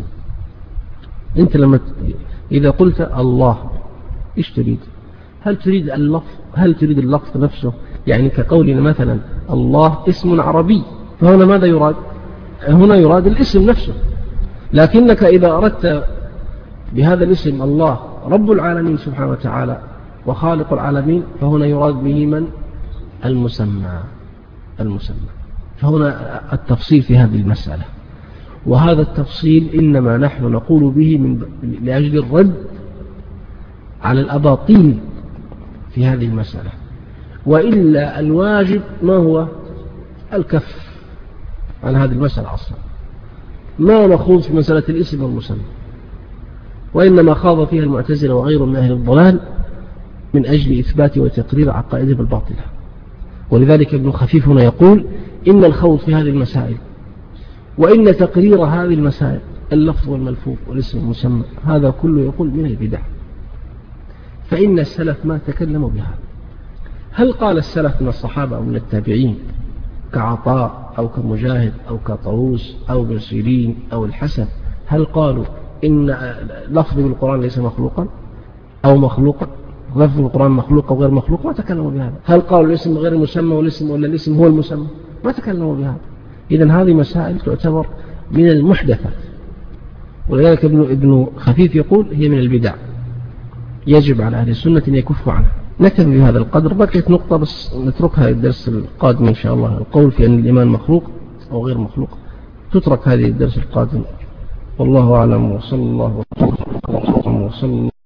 أنت لما إذا قلت الله إيش تريد؟ هل تريد اللفظ؟ هل تريد اللفظ نفسه؟ يعني كقولنا مثلا الله اسم عربي، فهنا ماذا يراد؟ هنا يراد الاسم نفسه. لكنك إذا أردت بهذا الاسم الله رب العالمين سبحانه وتعالى وخالق العالمين، فهنا يراد به من؟ المسمى. المسمى. فهنا التفصيل في هذه المسألة، وهذا التفصيل إنما نحن نقول به من لأجل الرد على الأباطيل في هذه المسألة. وإلا الواجب ما هو؟ الكف عن هذه المسألة أصلا، ما نخوض في مسألة الاسم والمسمى، وإنما خاض فيها المعتزلة وغيرهم من أهل الضلال من أجل إثبات وتقرير عقائدهم الباطلة. ولذلك ابن خفيف هنا يقول إن الخوض في هذه المسائل وإن تقرير هذه المسائل اللفظ والملفوظ والاسم والمسمى هذا كله يقول من البدع، فإن السلف ما تكلموا بهذا. هل قال السلف من الصحابة أو من التابعين كعطاء أو كمجاهد أو كطاووس أو ابن سيرين أو الحسن، هل قالوا إن لفظ بالقرآن ليس مخلوقا أو مخلوقا، لفظ القرآن مخلوق أو غير مخلوق؟ ما تكلموا بهذا. هل قالوا الاسم غير المسمى والاسم ولا الاسم هو المسمى؟ ما تكلموا بهذا. إذن هذه مسائل تعتبر من المحدثات، ولذلك ابن, ابن خفيف يقول هي من البدع، يجب على أهل السنة أن يكفوا عنها. نكتفي بهذا القدر، بقيت نقطة بس نتركها الدرس القادم إن شاء الله، القول في أن الإيمان مخلوق أو غير مخلوق تترك هذه الدرس القادم. والله أعلم، وصلى الله وسلم